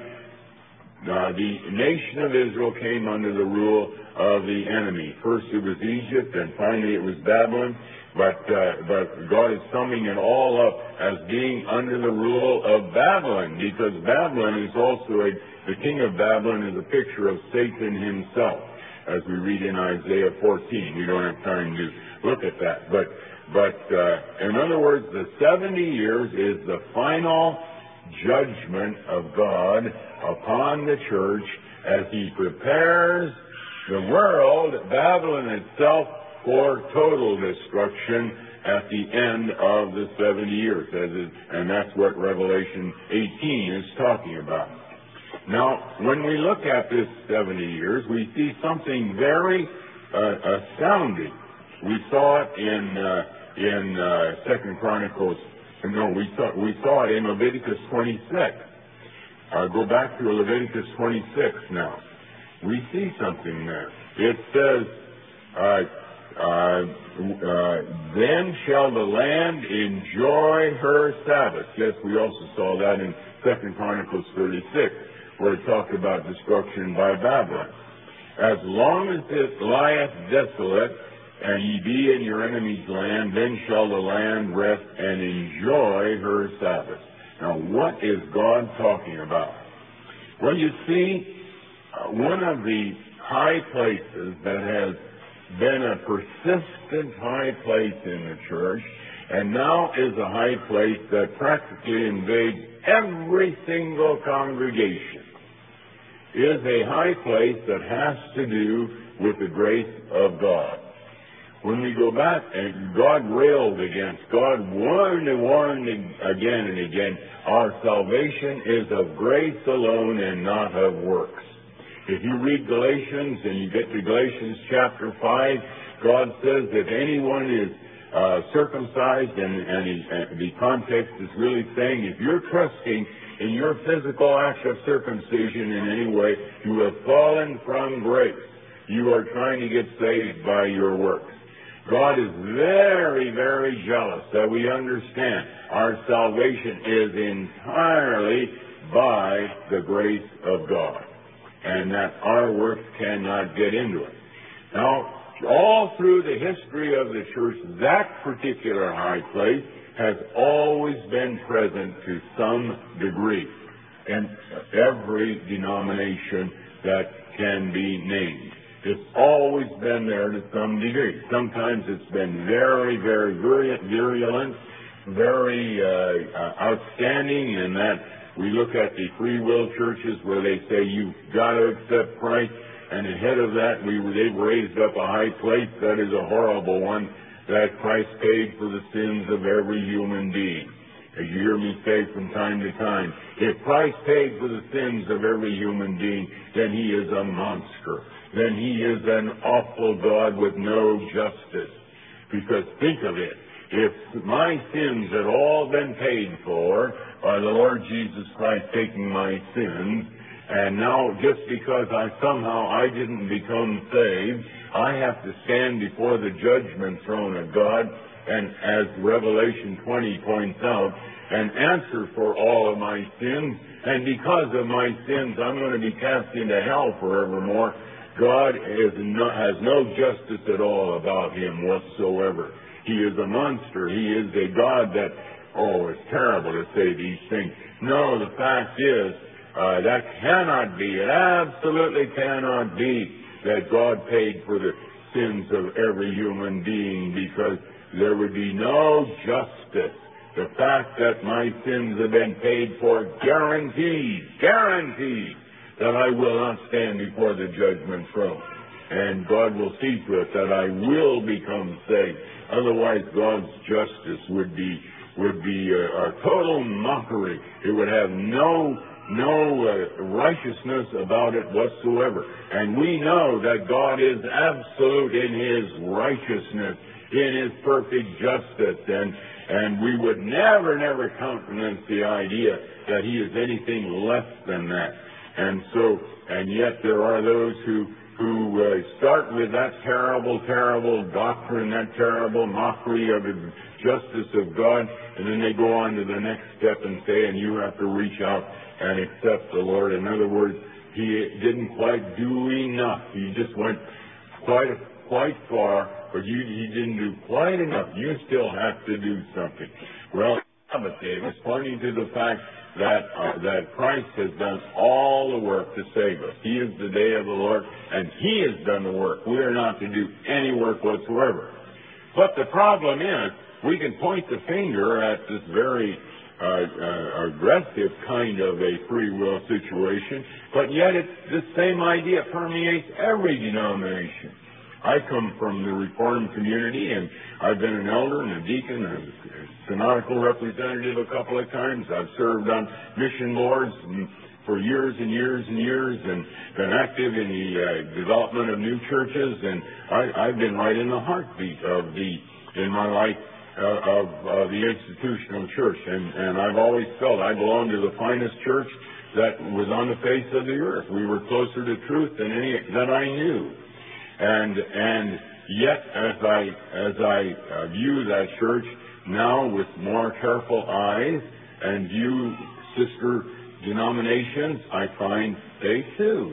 Uh, the nation of Israel came under the rule of the enemy. First it was Egypt, and finally it was Babylon. But uh, but God is summing it all up as being under the rule of Babylon, because Babylon is also a, the king of Babylon is a picture of Satan himself, as we read in Isaiah fourteen. We don't have time to look at that. But, but uh, in other words, the seventy years is the final judgment of God upon the church as he prepares the world, Babylon itself, for total destruction at the end of the seventy years. As is, and that's what Revelation eighteen is talking about. Now, when we look at this seventy years, we see something very uh, astounding. We saw it in, uh, in uh, Second Chronicles. No, we saw, we saw it in Leviticus twenty-six. Uh, go back to Leviticus twenty-six now. We see something there. It says, uh, uh, uh, then shall the land enjoy her Sabbath. Yes, we also saw that in Second Chronicles thirty-six, where it talked about destruction by Babylon. As long as it lieth desolate, and ye be in your enemy's land, then shall the land rest and enjoy her Sabbath. Now, what is God talking about? Well, you see, uh, one of the high places that has been a persistent high place in the church, and now is a high place that practically invades every single congregation, is a high place that has to do with the grace of God. When we go back, and God railed against, God warned and warned again and again, our salvation is of grace alone and not of works. If you read Galatians and you get to Galatians chapter five, God says if anyone is uh, circumcised, and, and, he, and the context is really saying if you're trusting in your physical act of circumcision in any way, you have fallen from grace. You are trying to get saved by your works. God is very, very jealous that we understand our salvation is entirely by the grace of God, and that our works cannot get into it. Now, all through the history of the church, that particular high place has always been present to some degree in every denomination that can be named. It's always been there to some degree. Sometimes it's been very, very virulent, very uh, uh, outstanding in that we look at the free will churches where they say you've got to accept Christ, and ahead of that we they've raised up a high place that is a horrible one, that Christ paid for the sins of every human being. As you hear me say from time to time, if Christ paid for the sins of every human being, then he is a monster. Then he is an awful God with no justice. Because think of it, if my sins had all been paid for by the Lord Jesus Christ taking my sins, and now just because I somehow I didn't become saved, I have to stand before the judgment throne of God, and as Revelation twenty points out, and answer for all of my sins, and because of my sins I'm going to be cast into hell forevermore. God is no, has no justice at all about him whatsoever. He is a monster. He is a God that, oh, it's terrible to say these things. No, the fact is, uh, that cannot be, it absolutely cannot be that God paid for the sins of every human being, because there would be no justice. The fact that my sins have been paid for guarantees, guarantees that I will not stand before the judgment throne. And God will see to it that I will become saved. Otherwise, God's justice would be would be a, a total mockery. It would have no no uh, righteousness about it whatsoever. And we know that God is absolute in his righteousness, in his perfect justice, and and we would never, never countenance the idea that he is anything less than that. And so, and yet there are those who who uh, start with that terrible, terrible doctrine, that terrible mockery of the justice of God, and then they go on to the next step and say, and you have to reach out and accept the Lord. In other words, he didn't quite do enough. He just went quite quite far, but you, he didn't do quite enough. You still have to do something. Well, Sabbath day was pointing to the fact that uh, that Christ has done all the work to save us. He is the day of the Lord, and he has done the work. We are not to do any work whatsoever. But the problem is, we can point the finger at this very uh, uh, aggressive kind of a free will situation, but yet it's the same idea permeates every denomination. I come from the Reformed community, and I've been an elder and a deacon and a synodical representative a couple of times. I've served on mission boards for years and years and years, and been active in the uh, development of new churches, and I, I've been right in the heartbeat of the, in my life, uh, of uh, the institutional church, and, and I've always felt I belonged to the finest church that was on the face of the earth. We were closer to truth than any that I knew. And and yet, as I as I uh, view that church now with more careful eyes and view sister denominations, I find they too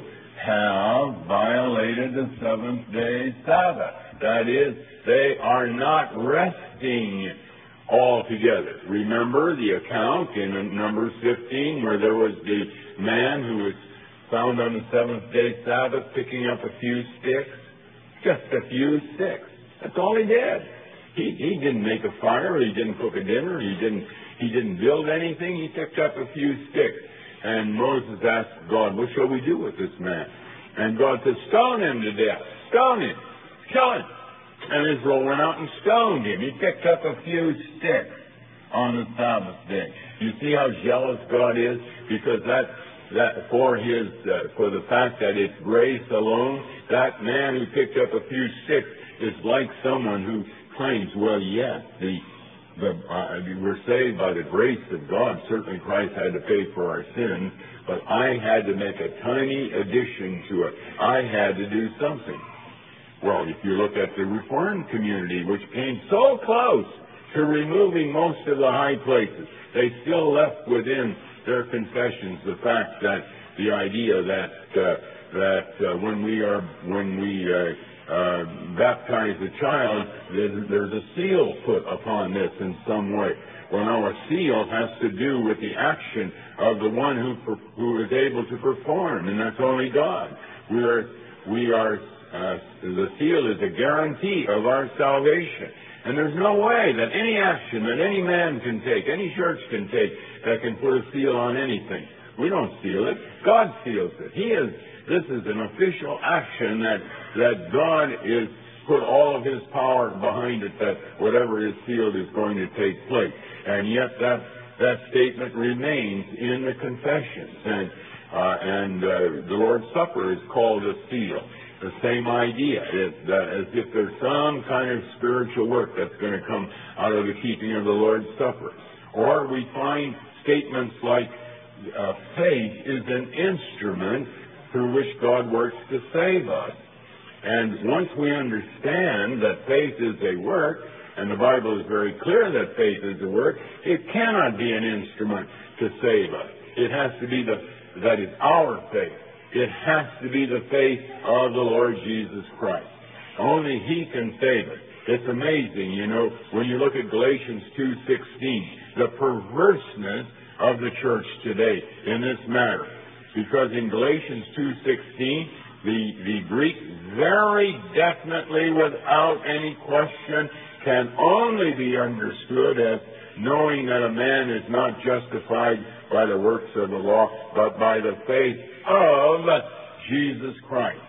have violated the seventh day Sabbath. That is, they are not resting altogether. Remember the account in Numbers fifteen where there was the man who was found on the seventh day Sabbath picking up a few sticks? Just a few sticks. That's all he did. He he didn't make a fire. He didn't cook a dinner. He didn't he didn't build anything. He picked up a few sticks. And Moses asked God, "What shall we do with this man?" And God said, "Stone him to death. Stone him. Kill him." And Israel went out and stoned him. He picked up a few sticks on the Sabbath day. You see how jealous God is, because that. That for his uh, for the fact that it's grace alone, that man who picked up a few sticks is like someone who claims, well, yes, the the uh, we're saved by the grace of God. Certainly, Christ had to pay for our sins, but I had to make a tiny addition to it. I had to do something. Well, if you look at the Reformed community, which came so close to removing most of the high places, they still left within their confessions the fact that the idea that uh, that uh, when we are when we uh, uh, baptize a child, there's, there's a seal put upon this in some way. Well, now a seal has to do with the action of the one who who is able to perform, and that's only God. We are, we are. Uh, the seal is a guarantee of our salvation, and there's no way that any action that any man can take, any church can take, that can put a seal on anything. We don't seal it; God seals it. He is. This is an official action that that God is put all of His power behind it. That whatever is sealed is going to take place. And yet that that statement remains in the confessions, and uh, and uh, the Lord's Supper is called a seal. The same idea, is that as if there's some kind of spiritual work that's going to come out of the keeping of the Lord's Supper. Or we find statements like uh, faith is an instrument through which God works to save us. And once we understand that faith is a work, and the Bible is very clear that faith is a work, it cannot be an instrument to save us. It has to be the, that is our faith. It has to be the faith of the Lord Jesus Christ. Only He can save us. It's amazing, you know, when you look at Galatians two sixteen, the perverseness of the church today in this matter. Because in Galatians two sixteen, the, the Greek very definitely, without any question, can only be understood as knowing that a man is not justified by the works of the law, but by the faith of Jesus Christ.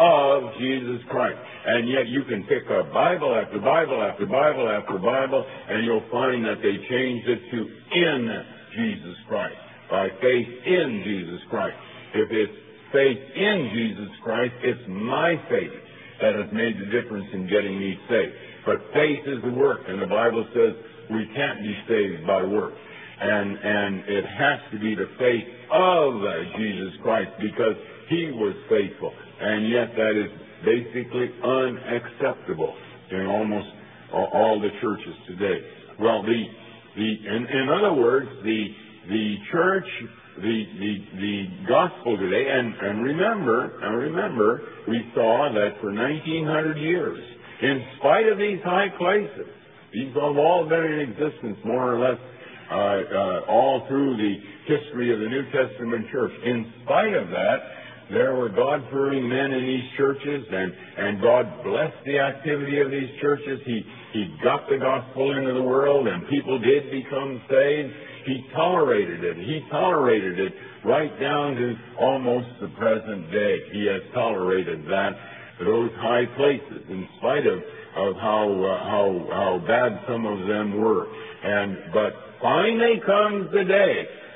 Of Jesus Christ. And yet you can pick up Bible after Bible after Bible after Bible, and you'll find that they changed it to in Jesus Christ. By faith in Jesus Christ. If it's faith in Jesus Christ, it's my faith that has made the difference in getting me saved. But faith is the work, and the Bible says we can't be saved by works. And and it has to be the faith of uh, Jesus Christ, because He was faithful. And yet that is basically unacceptable in almost all the churches today. Well, the the in, in other words, the the church, the the the gospel today, and and remember, and remember, we saw that for nineteen hundred years, in spite of these high places, these have all been in existence more or less uh, uh, all through the history of the New Testament church. In spite of that, there were God-fearing men in these churches, and, and God blessed the activity of these churches. He, he got the gospel into the world, and people did become saved. He tolerated it. He tolerated it right down to almost the present day. He has tolerated that, those high places, in spite of, of how, uh, how, how bad some of them were. And, but finally comes the day,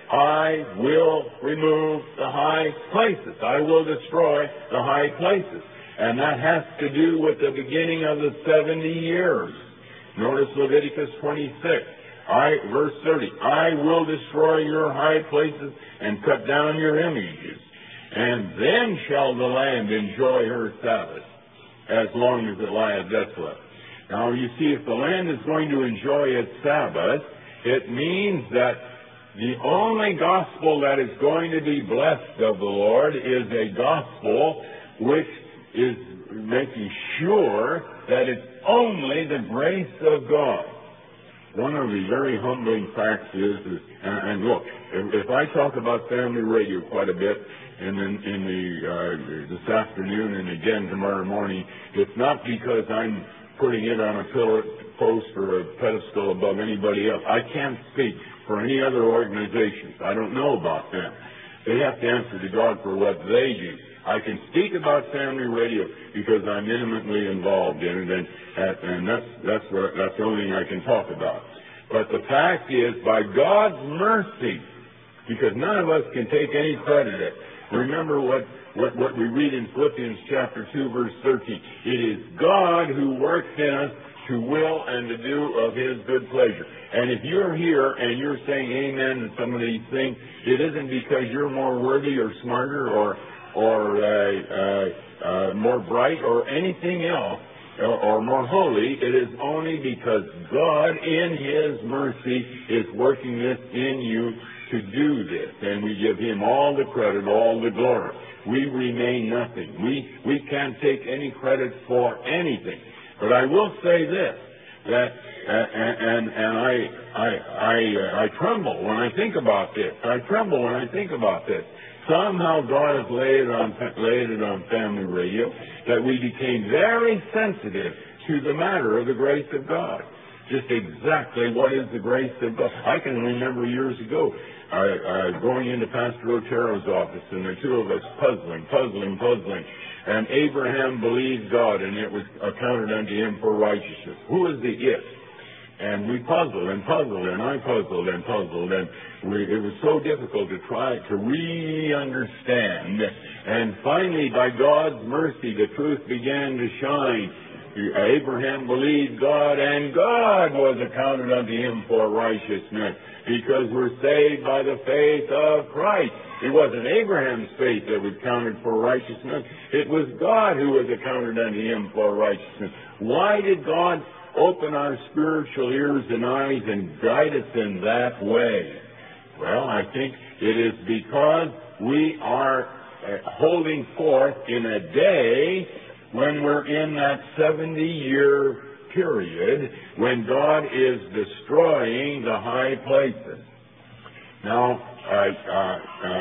I will remove the high places. I will destroy the high places. And that has to do with the beginning of the seventy years. Notice Leviticus twenty-six, I, verse thirty, I will destroy your high places and cut down your images. And then shall the land enjoy her Sabbath, as long as it lieth desolate. Now you see, if the land is going to enjoy its Sabbath, it means that the only gospel that is going to be blessed of the Lord is a gospel which is making sure that it's only the grace of God. One of the very humbling facts is, is and, and look, if, if I talk about family radio quite a bit in, in, in the uh, this afternoon and again tomorrow morning, it's not because I'm putting it on a pillar post or a pedestal above anybody else. I can't speak for any other organizations. I don't know about them. They have to answer to God for what they do. I can speak about family radio because I'm intimately involved in it, and, and that's that's what that's the only thing I can talk about. But the fact is, by God's mercy, because none of us can take any credit. Remember what, what, what we read in Philippians chapter two, verse thirteen. It is God who works in us to will and to do of His good pleasure. And if you're here and you're saying amen to some of these things, it isn't because you're more worthy or smarter or or uh, uh, uh, more bright or anything else or, or more holy. It is only because God in His mercy is working this in you to do this. And we give Him all the credit, all the glory. we remain nothing. We, we can't take any credit for anything. But I will say this, that, uh, and, and I, I, I, uh, I tremble when I think about this. I tremble when I think about this. Somehow God has laid it on, laid it on Family Radio that we became very sensitive to the matter of the grace of God. Just exactly what is the grace of God. I can remember years ago uh, uh, going into Pastor Otero's office and the two of us puzzling, puzzling, puzzling. And Abraham believed God and it was accounted unto him for righteousness. Who is the if? And we puzzled and puzzled and I puzzled and puzzled and we, it was so difficult to try to really understand. And finally, by God's mercy, the truth began to shine. Abraham believed God, and God was accounted unto him for righteousness, because we're saved by the faith of Christ. It wasn't Abraham's faith that was counted for righteousness. It was God who was accounted unto him for righteousness. Why did God open our spiritual ears and eyes and guide us in that way? Well, I think it is because we are holding forth in a day when we're in that seventy-year period when God is destroying the high places. Now, uh, uh,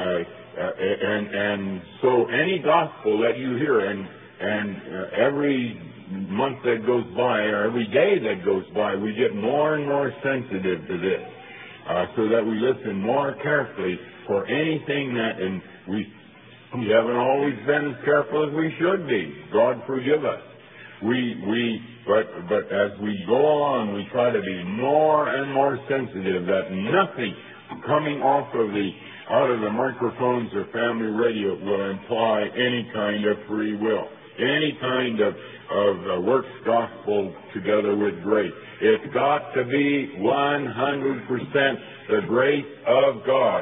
uh, and, and so any gospel that you hear, and, and uh, every month that goes by, or every day that goes by, we get more and more sensitive to this, uh, so that we listen more carefully for anything that, and we We haven't always been as careful as we should be. God forgive us. We, we, but, but as we go on, we try to be more and more sensitive that nothing coming off of the, out of the microphones or Family Radio will imply any kind of free will, any kind of, of uh, works gospel together with grace. It's got to be one hundred percent the grace of God.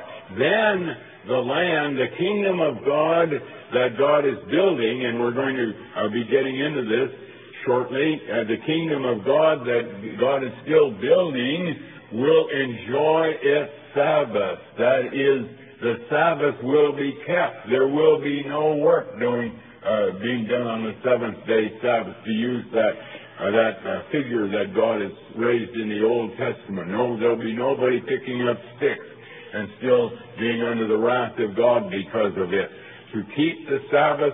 Then the land, the kingdom of God that God is building, and we're going to uh, be getting into this shortly, uh, the kingdom of God that God is still building will enjoy its Sabbath. That is, the Sabbath will be kept. There will be no work doing, uh, being done on the seventh day Sabbath, to use that uh, that uh, figure that God has raised in the Old Testament. No, there'll be nobody picking up sticks and still being under the wrath of God because of it. To keep the Sabbath,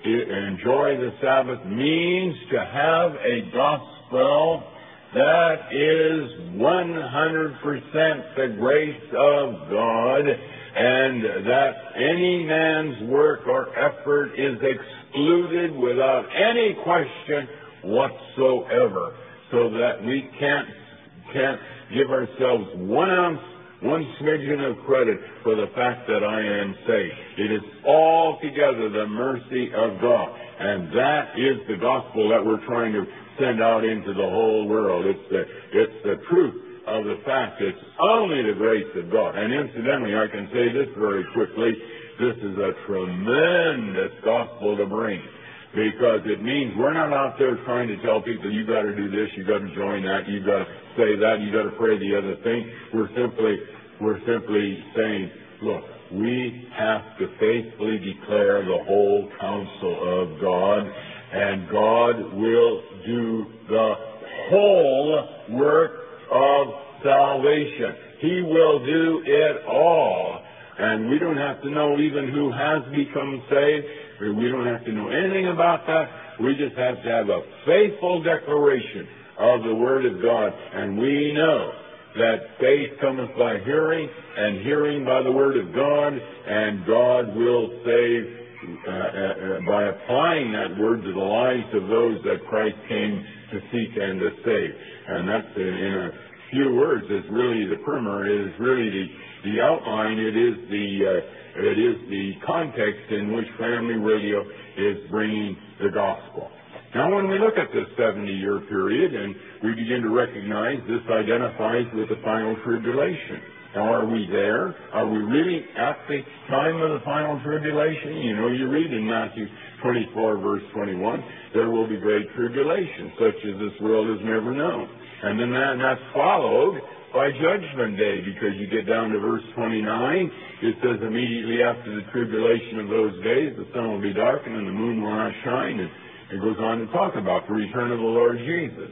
enjoy the Sabbath, means to have a gospel that is one hundred percent the grace of God, and that any man's work or effort is excluded without any question whatsoever, so that we can't, can't give ourselves one ounce one smidgen of credit for the fact that I am saved. It is altogether the mercy of God. And that is the gospel that we're trying to send out into the whole world. It's the, it's the truth of the fact it's only the grace of God. And incidentally, I can say this very quickly, this is a tremendous gospel to bring. Because it means we're not out there trying to tell people, you got to do this, you got to join that, you got to say that, you got to pray the other thing. We're simply, we're simply saying, look, we have to faithfully declare the whole counsel of God, and God will do the whole work of salvation. He will do it all. And we don't have to know even who has become saved. We don't have to know anything about that. We just have to have a faithful declaration of the Word of God. And we know that faith cometh by hearing, and hearing by the Word of God, and God will save uh, uh, by applying that Word to the lives of those that Christ came to seek and to save. And that's in, in a few words, is really the primer, it is really the, the outline, it is the uh, It is the context in which Family Radio is bringing the gospel. Now, when we look at this seventy-year period and we begin to recognize this identifies with the final tribulation. Now, are we there? Are we really at the time of the final tribulation? You know, you read in Matthew twenty-four, verse twenty-one, there will be great tribulation, such as this world has never known. And then that, that's followed by Judgment Day, because you get down to verse twenty-nine, it says immediately after the tribulation of those days, the sun will be darkened and the moon will not shine, and it goes on to talk about the return of the Lord Jesus.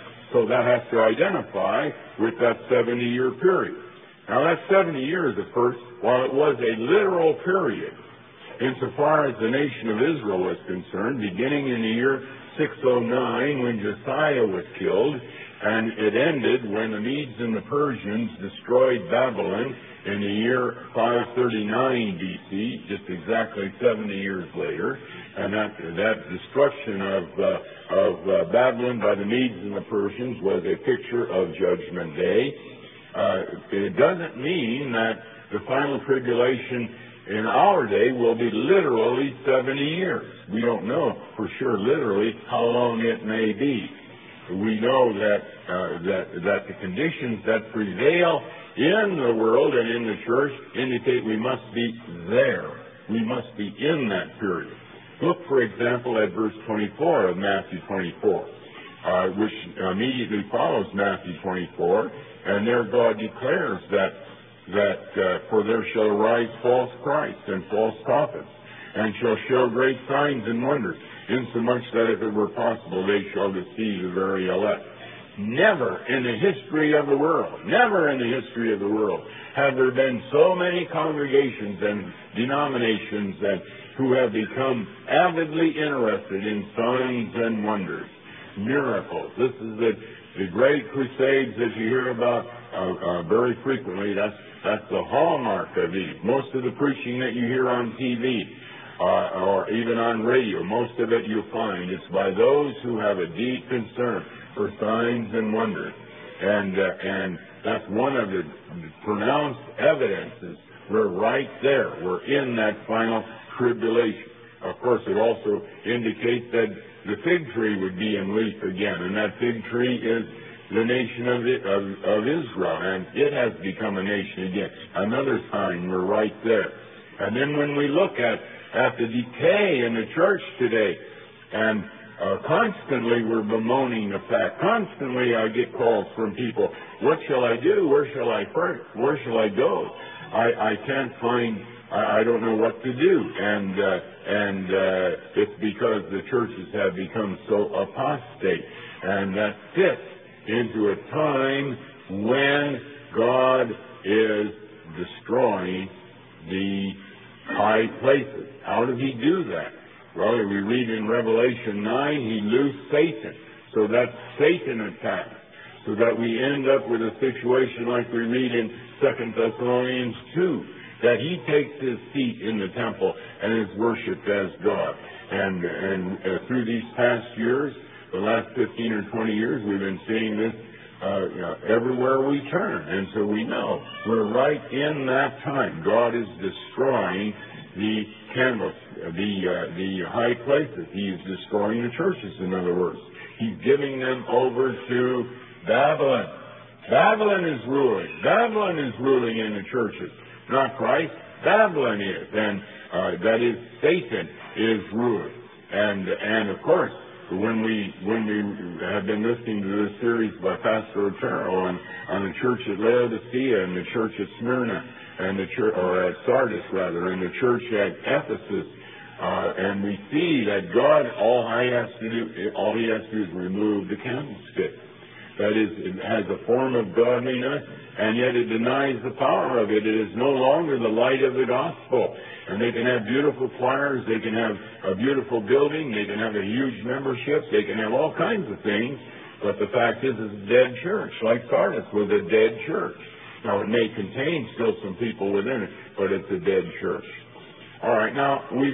So that has to identify with that seventy-year period. Now that seventy years at first, while it was a literal period, insofar as the nation of Israel was concerned, beginning in the year six oh nine when Josiah was killed, and it ended when the Medes and the Persians destroyed Babylon in the year five thirty-nine B C, just exactly seventy years later. And that, that destruction of, uh, of uh, Babylon by the Medes and the Persians was a picture of Judgment Day. Uh, it doesn't mean that the final tribulation in our day will be literally seventy years. We don't know for sure literally how long it may be. We know that, uh, that, that the conditions that prevail in the world and in the church indicate we must be there. We must be in that period. Look, for example, at verse twenty-four of Matthew twenty-four, uh, which immediately follows Matthew twenty-four, and there God declares that, that uh, for there shall arise false Christs and false prophets, and shall show great signs and wonders, insomuch that if it were possible they shall deceive the very elect. Never in the history of the world, never in the history of the world have there been so many congregations and denominations that who have become avidly interested in signs and wonders, miracles. This is the, the great crusades that you hear about uh, uh, very frequently. That's, that's the hallmark of these. Most of the preaching that you hear on T V Uh, or even on radio, most of it you'll find it's by those who have a deep concern for signs and wonders. And uh, and that's one of the pronounced evidences. We're right there. We're in that final tribulation. Of course, it also indicates that the fig tree would be in leaf again, and that fig tree is the nation of, it, of, of Israel, and it has become a nation again. Another sign, we're right there. And then when we look at at the decay in the church today, and uh, constantly we're bemoaning the fact. Constantly I get calls from people, what shall I do? Where shall I first? Where shall I go? I, I can't find, I, I don't know what to do. And, uh, and uh, it's because the churches have become so apostate. And that fits into a time when God is destroying the high places. How did he do that? Well, we read in Revelation nine, he loosed Satan. So that Satan attacks. So that we end up with a situation like we read in Second Thessalonians two, that he takes his seat in the temple and is worshipped as God. And, and uh, through these past years, the last fifteen or twenty years, we've been seeing this uh, you know, everywhere we turn. And so we know we're right in that time. God is destroying the candles, the uh, the high places. He is destroying the churches, in other words. He's giving them over to Babylon. Babylon is ruling. Babylon is ruling in the churches. Not Christ. Babylon is. And uh, that is, Satan is ruling. And, and of course, when we when we have been listening to this series by Pastor Otero on, on the church at Laodicea and the church at Smyrna, and the church, or at Sardis rather, and the church at Ephesus, uh, and we see that God, all he has to do, all he has to do is remove the candlestick. That is, it has a form of godliness, and yet it denies the power of it. It is no longer the light of the gospel. And they can have beautiful choirs, they can have a beautiful building, they can have a huge membership, they can have all kinds of things, but the fact is it's a dead church, like Sardis was a dead church. Now, it may contain still some people within it, but it's a dead church. All right, now, we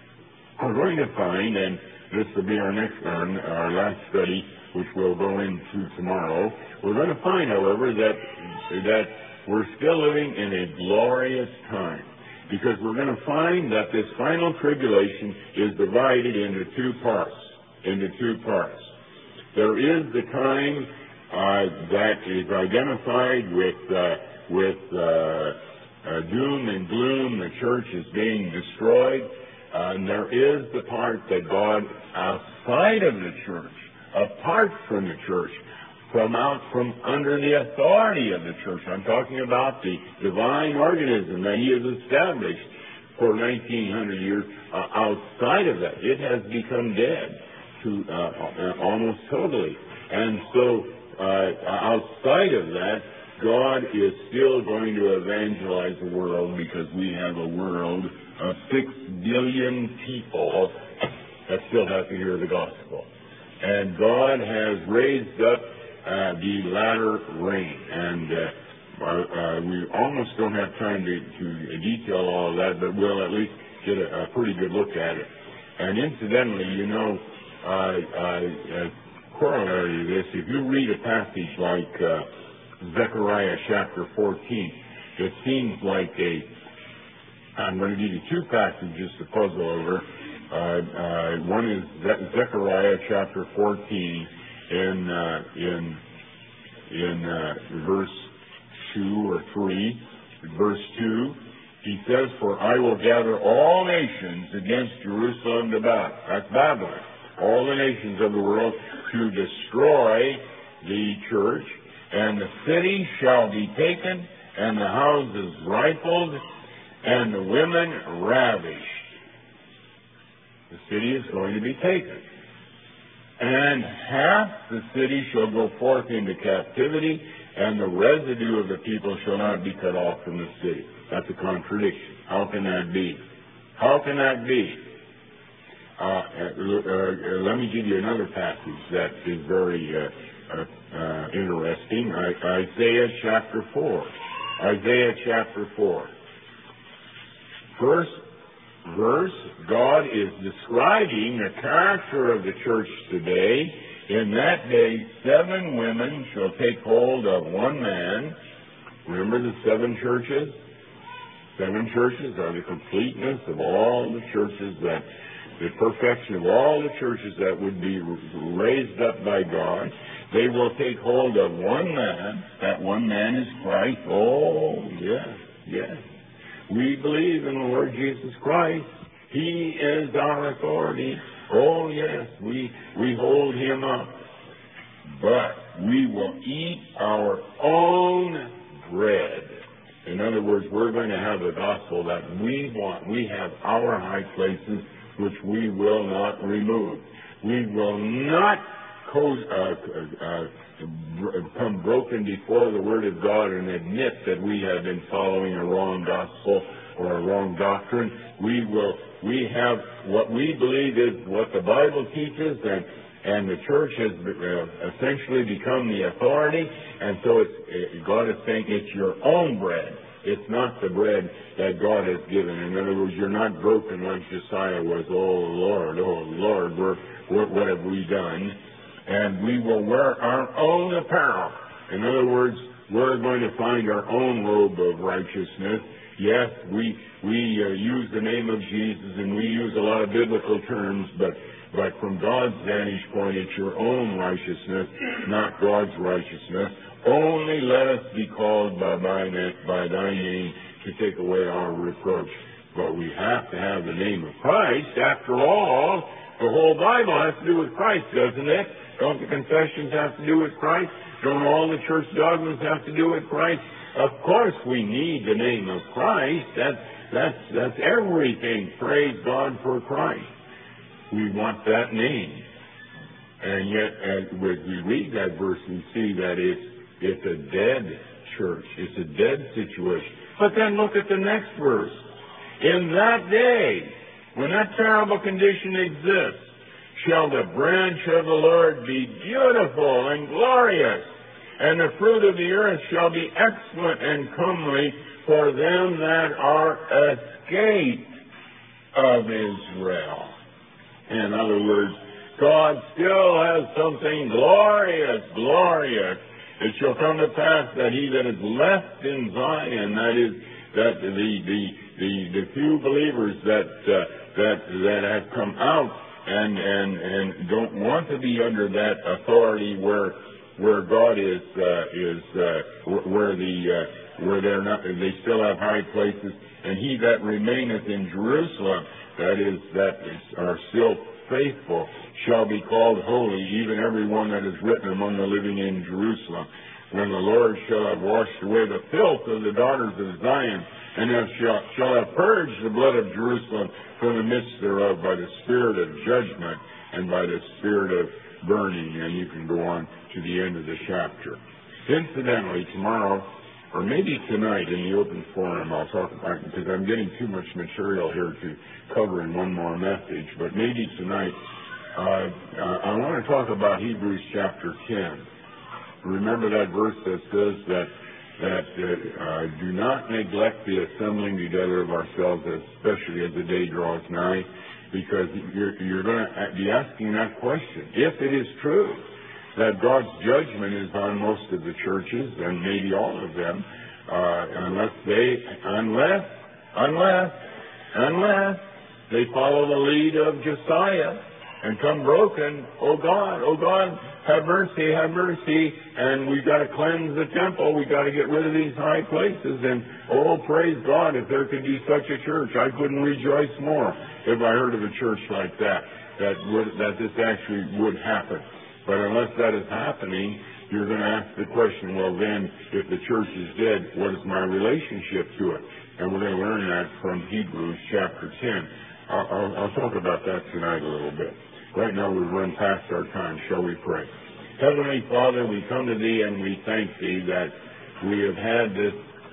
are going to find, and this will be our next one, our last study, which we'll go into tomorrow. We're going to find, however, that, that we're still living in a glorious time, because we're going to find that this final tribulation is divided into two parts, into two parts. There is the time Uh, that is identified with uh, with uh, uh, doom and gloom. The church is being destroyed. Uh, and there is the part that God, outside of the church, apart from the church, from out from under the authority of the church. I'm talking about the divine organism that he has established for nineteen hundred years. Uh, outside of that, it has become dead to uh, uh, almost totally. And so uh, outside of that, God is still going to evangelize the world, because we have a world of six billion people that still have to hear the gospel. And God has raised up uh, the latter rain. And uh, uh, uh, we almost don't have time to, to detail all of that, but we'll at least get a, a pretty good look at it. And incidentally, you know, uh, uh, uh, corollary to this, if you read a passage like uh, Zechariah chapter fourteen, it seems like a, I'm going to give you two passages to puzzle over. Uh, uh, one is Ze- Zechariah chapter fourteen in, uh, in, in uh, verse two or three. Verse two, he says, "For I will gather all nations against Jerusalem to battle." That's Babylon. All the nations of the world to destroy the church. "And the city shall be taken, and the houses rifled, and the women ravished." The city is going to be taken. "And half the city shall go forth into captivity, and the residue of the people shall not be cut off from the city." That's a contradiction. How can that be? How can that be? Uh, uh, let me give you another passage that is very uh, uh, uh, interesting. I, Isaiah chapter four. Isaiah chapter four. First verse, God is describing the character of the church today. "In that day, seven women shall take hold of one man." Remember the seven churches? Seven churches are the completeness of all the churches, that the perfection of all the churches that would be raised up by God. They will take hold of one man. That one man is Christ. Oh, yes, yes. We believe in the Lord Jesus Christ. He is our authority. Oh, yes, we, we hold him up. But we will eat our own bread. In other words, we're going to have a gospel that we want. We have our high places, which we will not remove. We will not co- uh, uh, come broken before the Word of God and admit that we have been following a wrong gospel or a wrong doctrine. We will. We have what we believe is what the Bible teaches, and and the church has uh, essentially become the authority. And so it's, uh, God is saying it's your own bread. It's not the bread that God has given. In other words, you're not broken like Josiah was. Oh, Lord, oh, Lord, we're, we're, what have we done? And we will wear our own apparel. In other words, we're going to find our own robe of righteousness. Yes, we, we uh, use the name of Jesus, and we use a lot of biblical terms, but But from God's vantage point, it's your own righteousness, not God's righteousness. Only let us be called by, by, by thy name to take away our reproach. But we have to have the name of Christ. After all, the whole Bible has to do with Christ, doesn't it? Don't the confessions have to do with Christ? Don't all the church dogmas have to do with Christ? Of course we need the name of Christ. That's, that's, that's everything. Praise God for Christ. We want that name. And yet, as we read that verse, we see that it's, it's a dead church. It's a dead situation. But then look at the next verse. "In that day, when that terrible condition exists, shall the branch of the Lord be beautiful and glorious, and the fruit of the earth shall be excellent and comely for them that are escaped of Israel." In other words, God still has something glorious, glorious. "It shall come to pass that he that is left in Zion," that is, that the the the, the few believers that uh, that that have come out and and and don't want to be under that authority where where God is uh, is uh, where the uh, where they're not, they still have high places, and he that remaineth in Jerusalem, that is, that is, are still faithful shall be called holy, even every one that is written among the living in Jerusalem. When the Lord shall have washed away the filth of the daughters of Zion, and have shall, shall have purged the blood of Jerusalem from the midst thereof by the spirit of judgment and by the spirit of burning. And you can go on to the end of the chapter. Incidentally, tomorrow, or maybe tonight in the open forum, I'll talk about it because I'm getting too much material here to cover in one more message, but maybe tonight uh, uh, I want to talk about Hebrews chapter ten. Remember that verse that says that that uh, uh, do not neglect the assembling together of ourselves, especially as the day draws nigh, because you're, you're going to be asking that question. If it is true that God's judgment is on most of the churches, and maybe all of them, uh, unless they, unless, unless, unless they follow the lead of Josiah and come broken, oh God, oh God, have mercy, have mercy, and we've got to cleanse the temple, we've got to get rid of these high places, and oh, praise God, if there could be such a church, I couldn't rejoice more if I heard of a church like that, that would, that this actually would happen. But unless that is happening, you're going to ask the question, well then, if the church is dead, what is my relationship to it? And we're going to learn that from Hebrews chapter ten. I'll, I'll, I'll talk about that tonight a little bit. Right now we've run past our time. Shall we pray? Heavenly Father, we come to Thee and we thank Thee that we have had this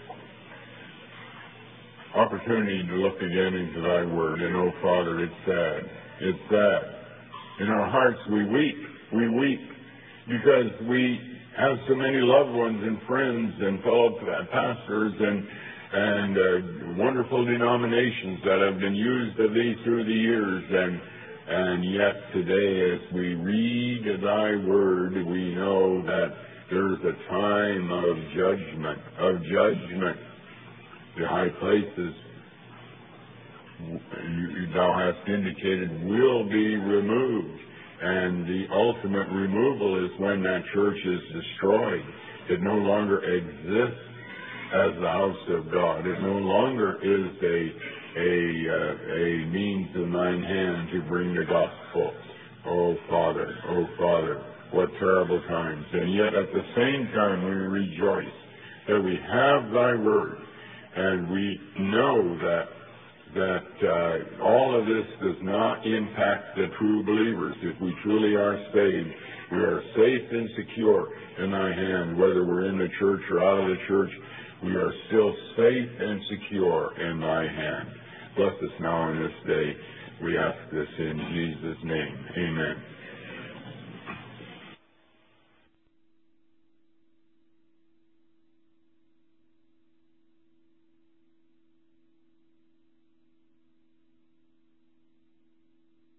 opportunity to look again into Thy Word. And oh Father, it's sad. It's sad. In our hearts we weep. We weep because we have so many loved ones and friends and fellow pastors and and uh, wonderful denominations that have been used of Thee through the years, and and yet today, as we read Thy Word, we know that there is a time of judgment, of judgment. The high places, Thou hast indicated, will be removed. And the ultimate removal is when that church is destroyed. It no longer exists as the house of God. It no longer is a a uh, a means in Thine hand to bring the gospel. Oh Father, oh Father, what terrible times. And yet at the same time we rejoice that we have Thy Word, and we know that that uh, all of this does not impact the true believers. If we truly are saved, we are safe and secure in Thy hand. Whether we're in the church or out of the church, we are still safe and secure in Thy hand. Bless us now in this day. We ask this in Jesus' name. Amen.